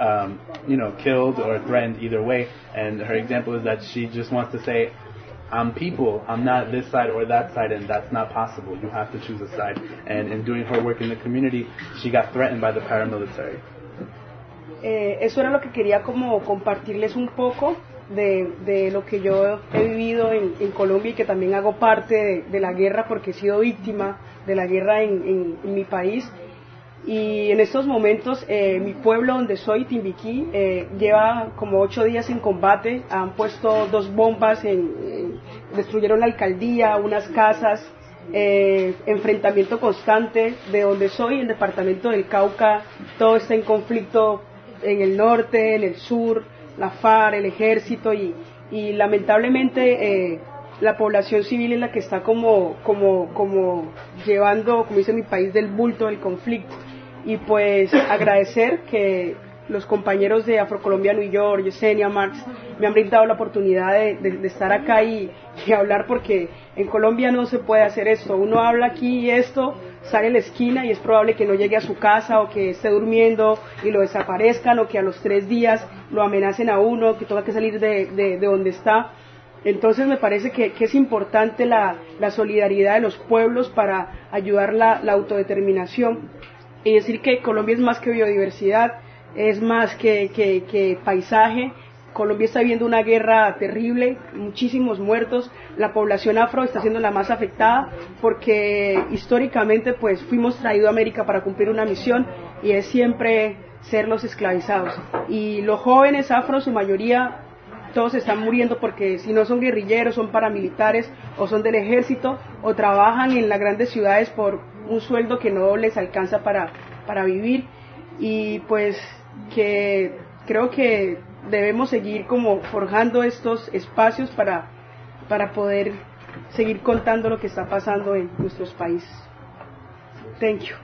killed or threatened either way. And her example is that she just wants to say, I'm people, I'm not this side or that side, and that's not possible. You have to choose a side. And in doing her work in the community, she got threatened by the paramilitary. Eso era lo que quería como compartirles un poco de lo que yo he vivido en Colombia, y que también hago parte de la guerra, porque he sido víctima de la guerra en mi país. Y en estos momentos mi pueblo donde soy, Timbiquí, lleva como 8 días en combate. Han puesto 2 bombas, destruyeron la alcaldía, unas casas, enfrentamiento constante. De donde soy, el departamento del Cauca, todo está en conflicto, en el norte, en el sur, la FARC, el ejército, y lamentablemente la población civil es la que está como llevando, como dice mi país, del bulto del conflicto. Y pues agradecer que los compañeros de Afrocolombiana New York, Yesenia, Marx, me han brindado la oportunidad de estar acá y hablar, porque en Colombia no se puede hacer esto. Uno habla aquí y esto sale a la esquina y es probable que no llegue a su casa, o que esté durmiendo y lo desaparezcan, o que a los 3 días lo amenacen a uno, que tenga que salir de donde está. Entonces me parece que es importante la solidaridad de los pueblos para ayudar la autodeterminación, y decir que Colombia es más que biodiversidad, es más que paisaje. Colombia está viviendo una guerra terrible, muchísimos muertos. La población afro está siendo la más afectada, porque históricamente pues fuimos traídos a América para cumplir una misión, y es siempre ser los esclavizados. Y los jóvenes afro, su mayoría, todos están muriendo, porque si no son guerrilleros, son paramilitares, o son del ejército, o trabajan en las grandes ciudades por un sueldo que no les alcanza para vivir. Y pues que creo que debemos seguir como forjando estos espacios para poder seguir contando lo que está pasando en nuestros países. Thank you.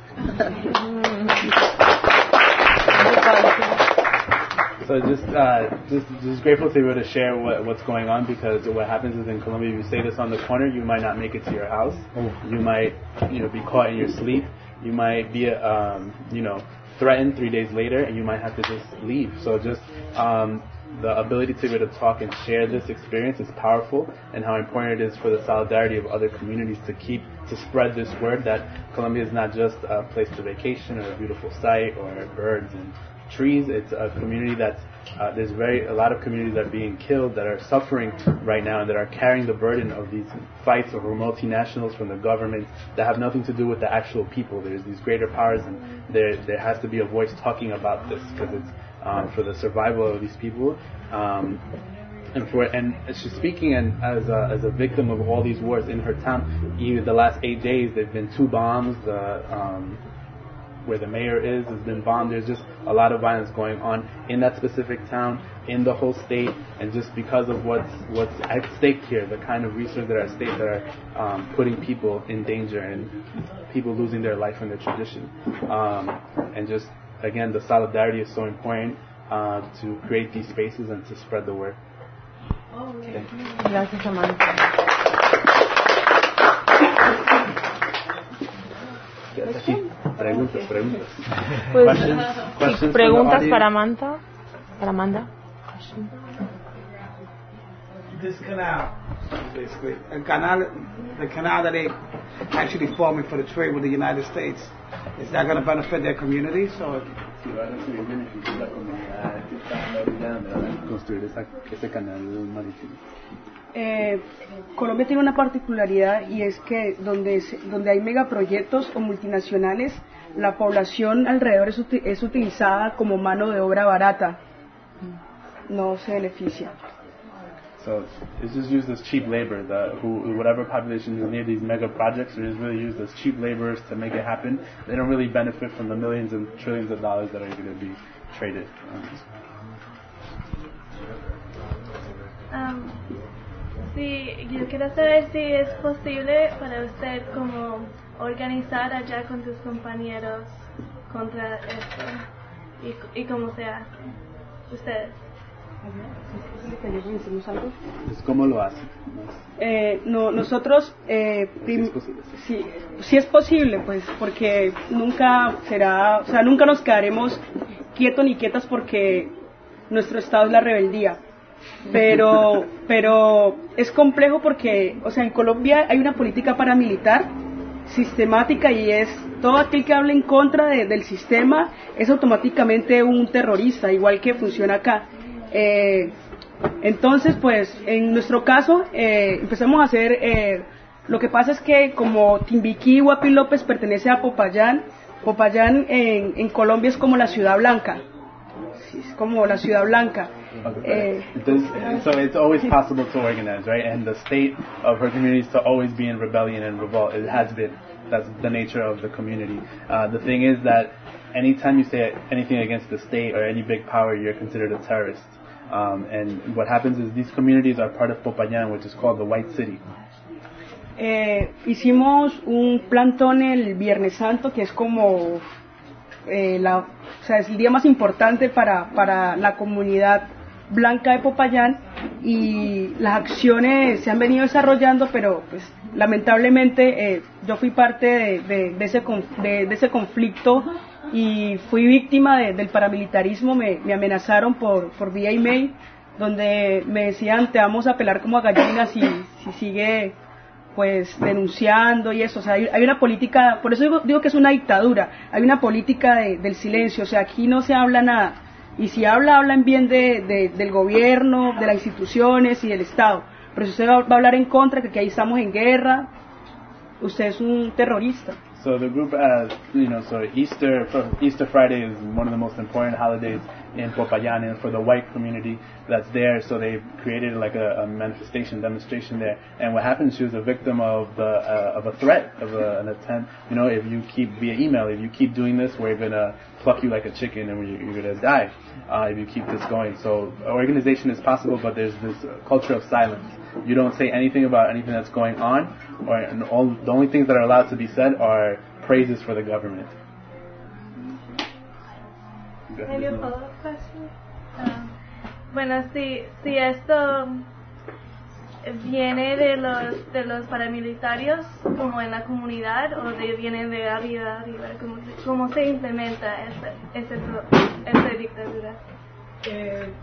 So just grateful to be able to share what's going on, because what happens is in Colombia, if you say this on the corner, you might not make it to your house. You might be caught in your sleep. You might be threatened 3 days later, and you might have to just leave. So just the ability to be able to talk and share this experience is powerful, and how important it is for the solidarity of other communities to spread this word that Colombia is not just a place to vacation or a beautiful sight or birds and trees. It's a community that's there's a lot of communities that are being killed, that are suffering right now, and that are carrying the burden of these fights over multinationals from the government that have nothing to do with the actual people. There's these greater powers, and there has to be a voice talking about this, because it's for the survival of these people. And she's speaking as a victim of all these wars in her town. Even the last 8 days, there've been 2 bombs. Where the mayor has been bombed. There's just a lot of violence going on in that specific town, in the whole state, and just because of what's at stake here, the kind of resources that are at stake that are putting people in danger and people losing their life and their tradition. And just, again, the solidarity is so important to create these spaces and to spread the word. Okay. Gracias, Samantha. Preguntas. Pues, Questions preguntas para Amanda. This canal, basically, the canal that they actually forming for the trade with the United States, is that going to benefit their community? So, Colombia tiene una particularidad, y es que donde hay megaproyectos o multinacionales, la población alrededor es utilizada como mano de obra barata, no se beneficia. So it's just used as cheap labor. Whatever population is near these mega projects are just really used as cheap laborers to make it happen. They don't really benefit from the millions and trillions of dollars that are going to be traded. Sí, yo quiero saber si es posible para usted como organizar allá con sus compañeros contra esto y cómo se hace ustedes. ¿Cómo lo hacen? Nosotros sí es posible, pues, porque nunca nos quedaremos quietos ni quietas, porque nuestro estado es la rebeldía. Pero es complejo porque, en Colombia hay una política paramilitar sistemática, y es todo aquel que hable en contra del sistema es automáticamente un terrorista, igual que funciona acá. Entonces, pues, en nuestro caso, empezamos a hacer, lo que pasa es que como Timbiquí y Guapi López pertenece a Popayán en Colombia es como la Ciudad Blanca. Sí, es como la Ciudad Blanca. So it's always possible to organize, right? And the state of her community is to always be in rebellion and revolt. It has been. That's the nature of the community. The thing is that anytime you say anything against the state or any big power, you're considered a terrorist. And what happens is these communities are part of Popayán, which is called the White City. Hicimos un plantón el Viernes Santo, que es como es el día más importante para la comunidad blanca de Popayán, y las acciones se han venido desarrollando, pero pues lamentablemente yo fui parte de ese conflicto y fui víctima del paramilitarismo. Me amenazaron por vía email, donde me decían: te vamos a pelar como a gallinas si sigue pues denunciando y eso. Hay una política, por eso digo que es una dictadura, hay una política del silencio. Aquí no se habla nada, y si hablan bien del gobierno, de las instituciones y del Estado, pero si usted va a hablar en contra, que ahí estamos en guerra, usted es un terrorista. So the group, so Easter Friday is one of the most important holidays in Popayán, and for the white community that's there, so they created like a demonstration there. And what happened, she was a victim of a threat, of an attempt. If you keep via email, if you keep doing this, we're gonna pluck you like a chicken, and you're gonna die if you keep this going. So organization is possible, but there's this culture of silence. You don't say anything about anything that's going on, the only things that are allowed to be said are praises for the government. Maybe a follow-up question. Bueno, si esto viene de los paramilitares, como en la comunidad, o viene de arriba, ¿cómo se implementa esta dictadura?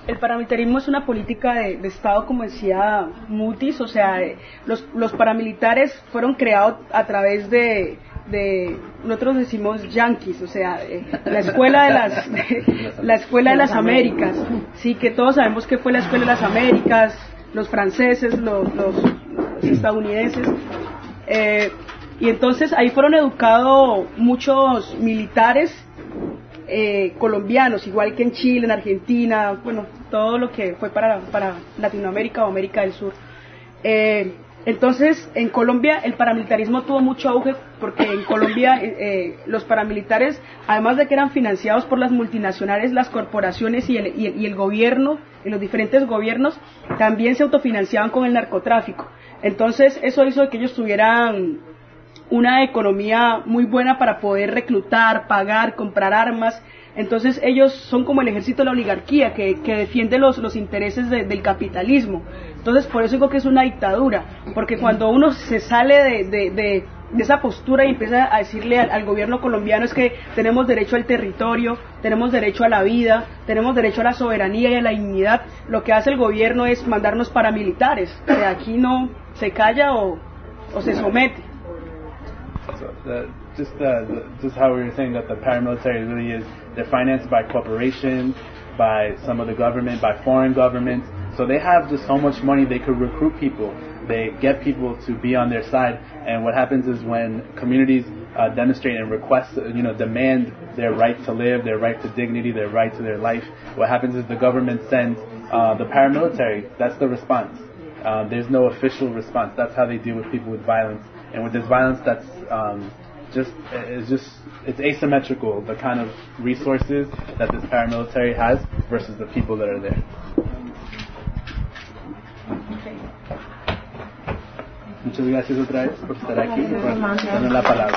El paramilitarismo es una política de Estado, como decía Mutis, o sea, los paramilitares fueron creados a través de nosotros decimos yanquis, o sea, la escuela de las Américas, sí, que todos sabemos que fue la escuela de las Américas, los franceses, los estadounidenses, y entonces ahí fueron educados muchos militares colombianos, igual que en Chile, en Argentina, bueno, todo lo que fue para Latinoamérica o América del Sur. Entonces, en Colombia el paramilitarismo tuvo mucho auge porque en Colombia los paramilitares, además de que eran financiados por las multinacionales, las corporaciones y el gobierno, y los diferentes gobiernos, también se autofinanciaban con el narcotráfico. Entonces, eso hizo que ellos tuvieran una economía muy buena para poder reclutar, pagar, comprar armas. Entonces ellos son como el ejército de la oligarquía que defiende los intereses del capitalismo. Entonces por eso digo que es una dictadura, porque cuando uno se sale de esa postura y empieza a decirle al gobierno colombiano es que tenemos derecho al territorio, tenemos derecho a la vida, tenemos derecho a la soberanía y a la dignidad, lo que hace el gobierno es mandarnos paramilitares, que aquí no se calla o se somete. So just how we were saying that the paramilitary really is, they're financed by corporations, by some of the government, by foreign governments. So they have just so much money they could recruit people. They get people to be on their side. And what happens is when communities demonstrate and request, demand their right to live, their right to dignity, their right to their life, what happens is the government sends the paramilitary. That's the response. There's no official response. That's how they deal with people with violence. And with this violence, that's it's asymmetrical, the kind of resources that this paramilitary has versus the people that are there. Muchas gracias otra vez por estar aquí y por darnos la palabra.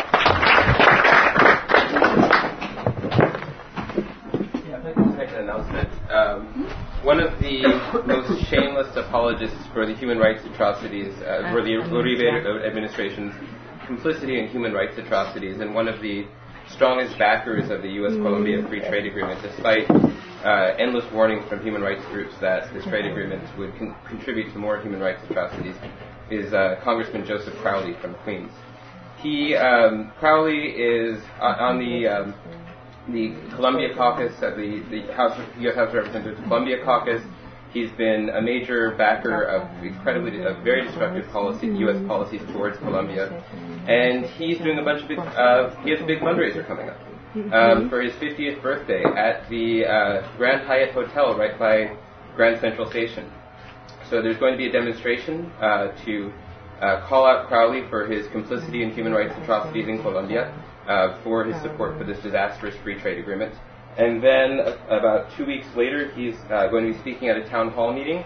Yeah, I'd like to make an announcement. One of the most shameless apologists for the human rights atrocities, for the Uribe administration's complicity in human rights atrocities, and one of the strongest backers of the U.S.-Colombia Free Trade Agreement, despite endless warnings from human rights groups that this trade agreement would contribute to more human rights atrocities, is Congressman Joseph Crowley from Queens. Crowley is on the Columbia Caucus, the U.S. House of Representatives Columbia Caucus. He's been a major backer of very destructive U.S. policies towards Colombia, and he's doing a bunch of he has a big fundraiser coming up for his 50th birthday at the Grand Hyatt Hotel right by Grand Central Station. So there's going to be a demonstration to call out Crowley for his complicity in human rights atrocities in Colombia, for his support for this disastrous free trade agreement. And then about 2 weeks later, he's going to be speaking at a town hall meeting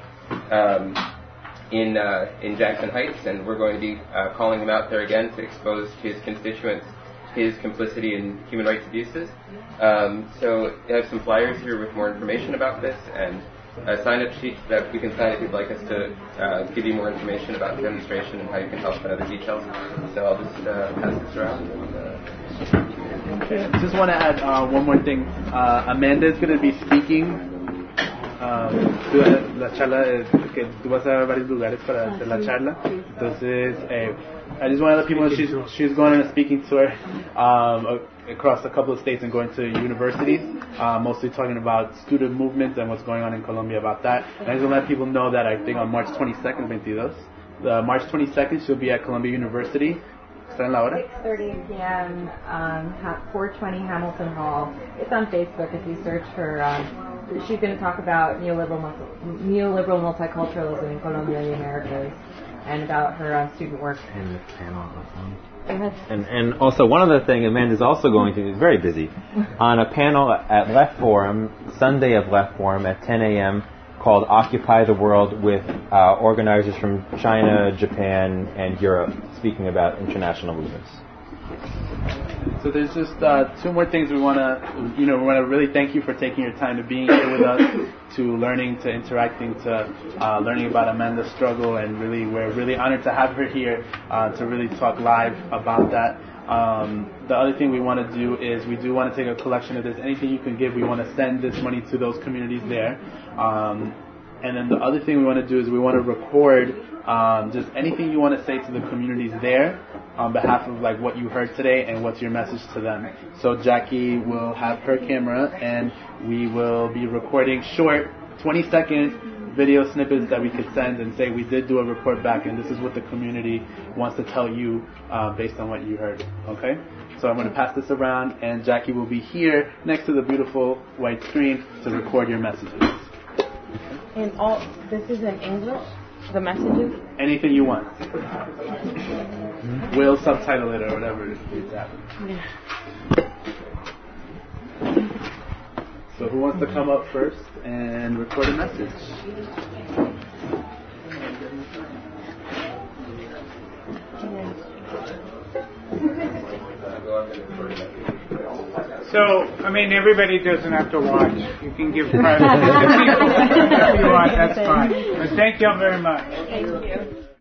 in Jackson Heights, and we're going to be calling him out there again to expose to his constituents his complicity in human rights abuses. So I have some flyers here with more information about this, and sign-up sheets that we can sign if you'd like us to give you more information about the demonstration and how you can help and other details. So I'll just pass this around. I just want to add one more thing. Amanda is going to be speaking. La charla que tú vas a varios lugares para hacer la charla. Entonces, I just want to let people know she's going on a speaking tour across a couple of states and going to universities, mostly talking about student movements and what's going on in Colombia about that. And I just want to let people know that I think on March 22nd, March 22nd, she'll be at Columbia University. ¿Está en la hora? 6:30 p.m. 420 Hamilton Hall. It's on Facebook if you search her. She's going to talk about neoliberal multiculturalism in Colombia and the Americas, and about her student work. And the panel. And also one other thing Amanda's also going to, is very busy, on a panel at Left Forum, Sunday of Left Forum at 10 a.m. called Occupy the World, with organizers from China, Japan, and Europe speaking about international movements. So there's just 2 more things we want to really thank you for taking your time to being here with us, to learning, to interacting, to learning about Amanda's struggle, and really we're really honored to have her here to really talk live about that. The other thing we want to do is we do want to take a collection. If there's anything you can give, we want to send this money to those communities there. And then the other thing we want to do is we want to record just anything you want to say to the communities there on behalf of like what you heard today and what's your message to them. So Jackie will have her camera and we will be recording short 20-second video snippets that we could send and say we did do a report back and this is what the community wants to tell you based on what you heard. Okay? So I'm going to pass this around and Jackie will be here next to the beautiful white screen to record your messages. And all this is in English? The messages? Anything you want. We'll subtitle it or whatever it's at. Yeah. So who wants to come up first and record a message? So, I mean, everybody doesn't have to watch. You can give credit to people if you want, that's fine. But thank you all very much. Thank you.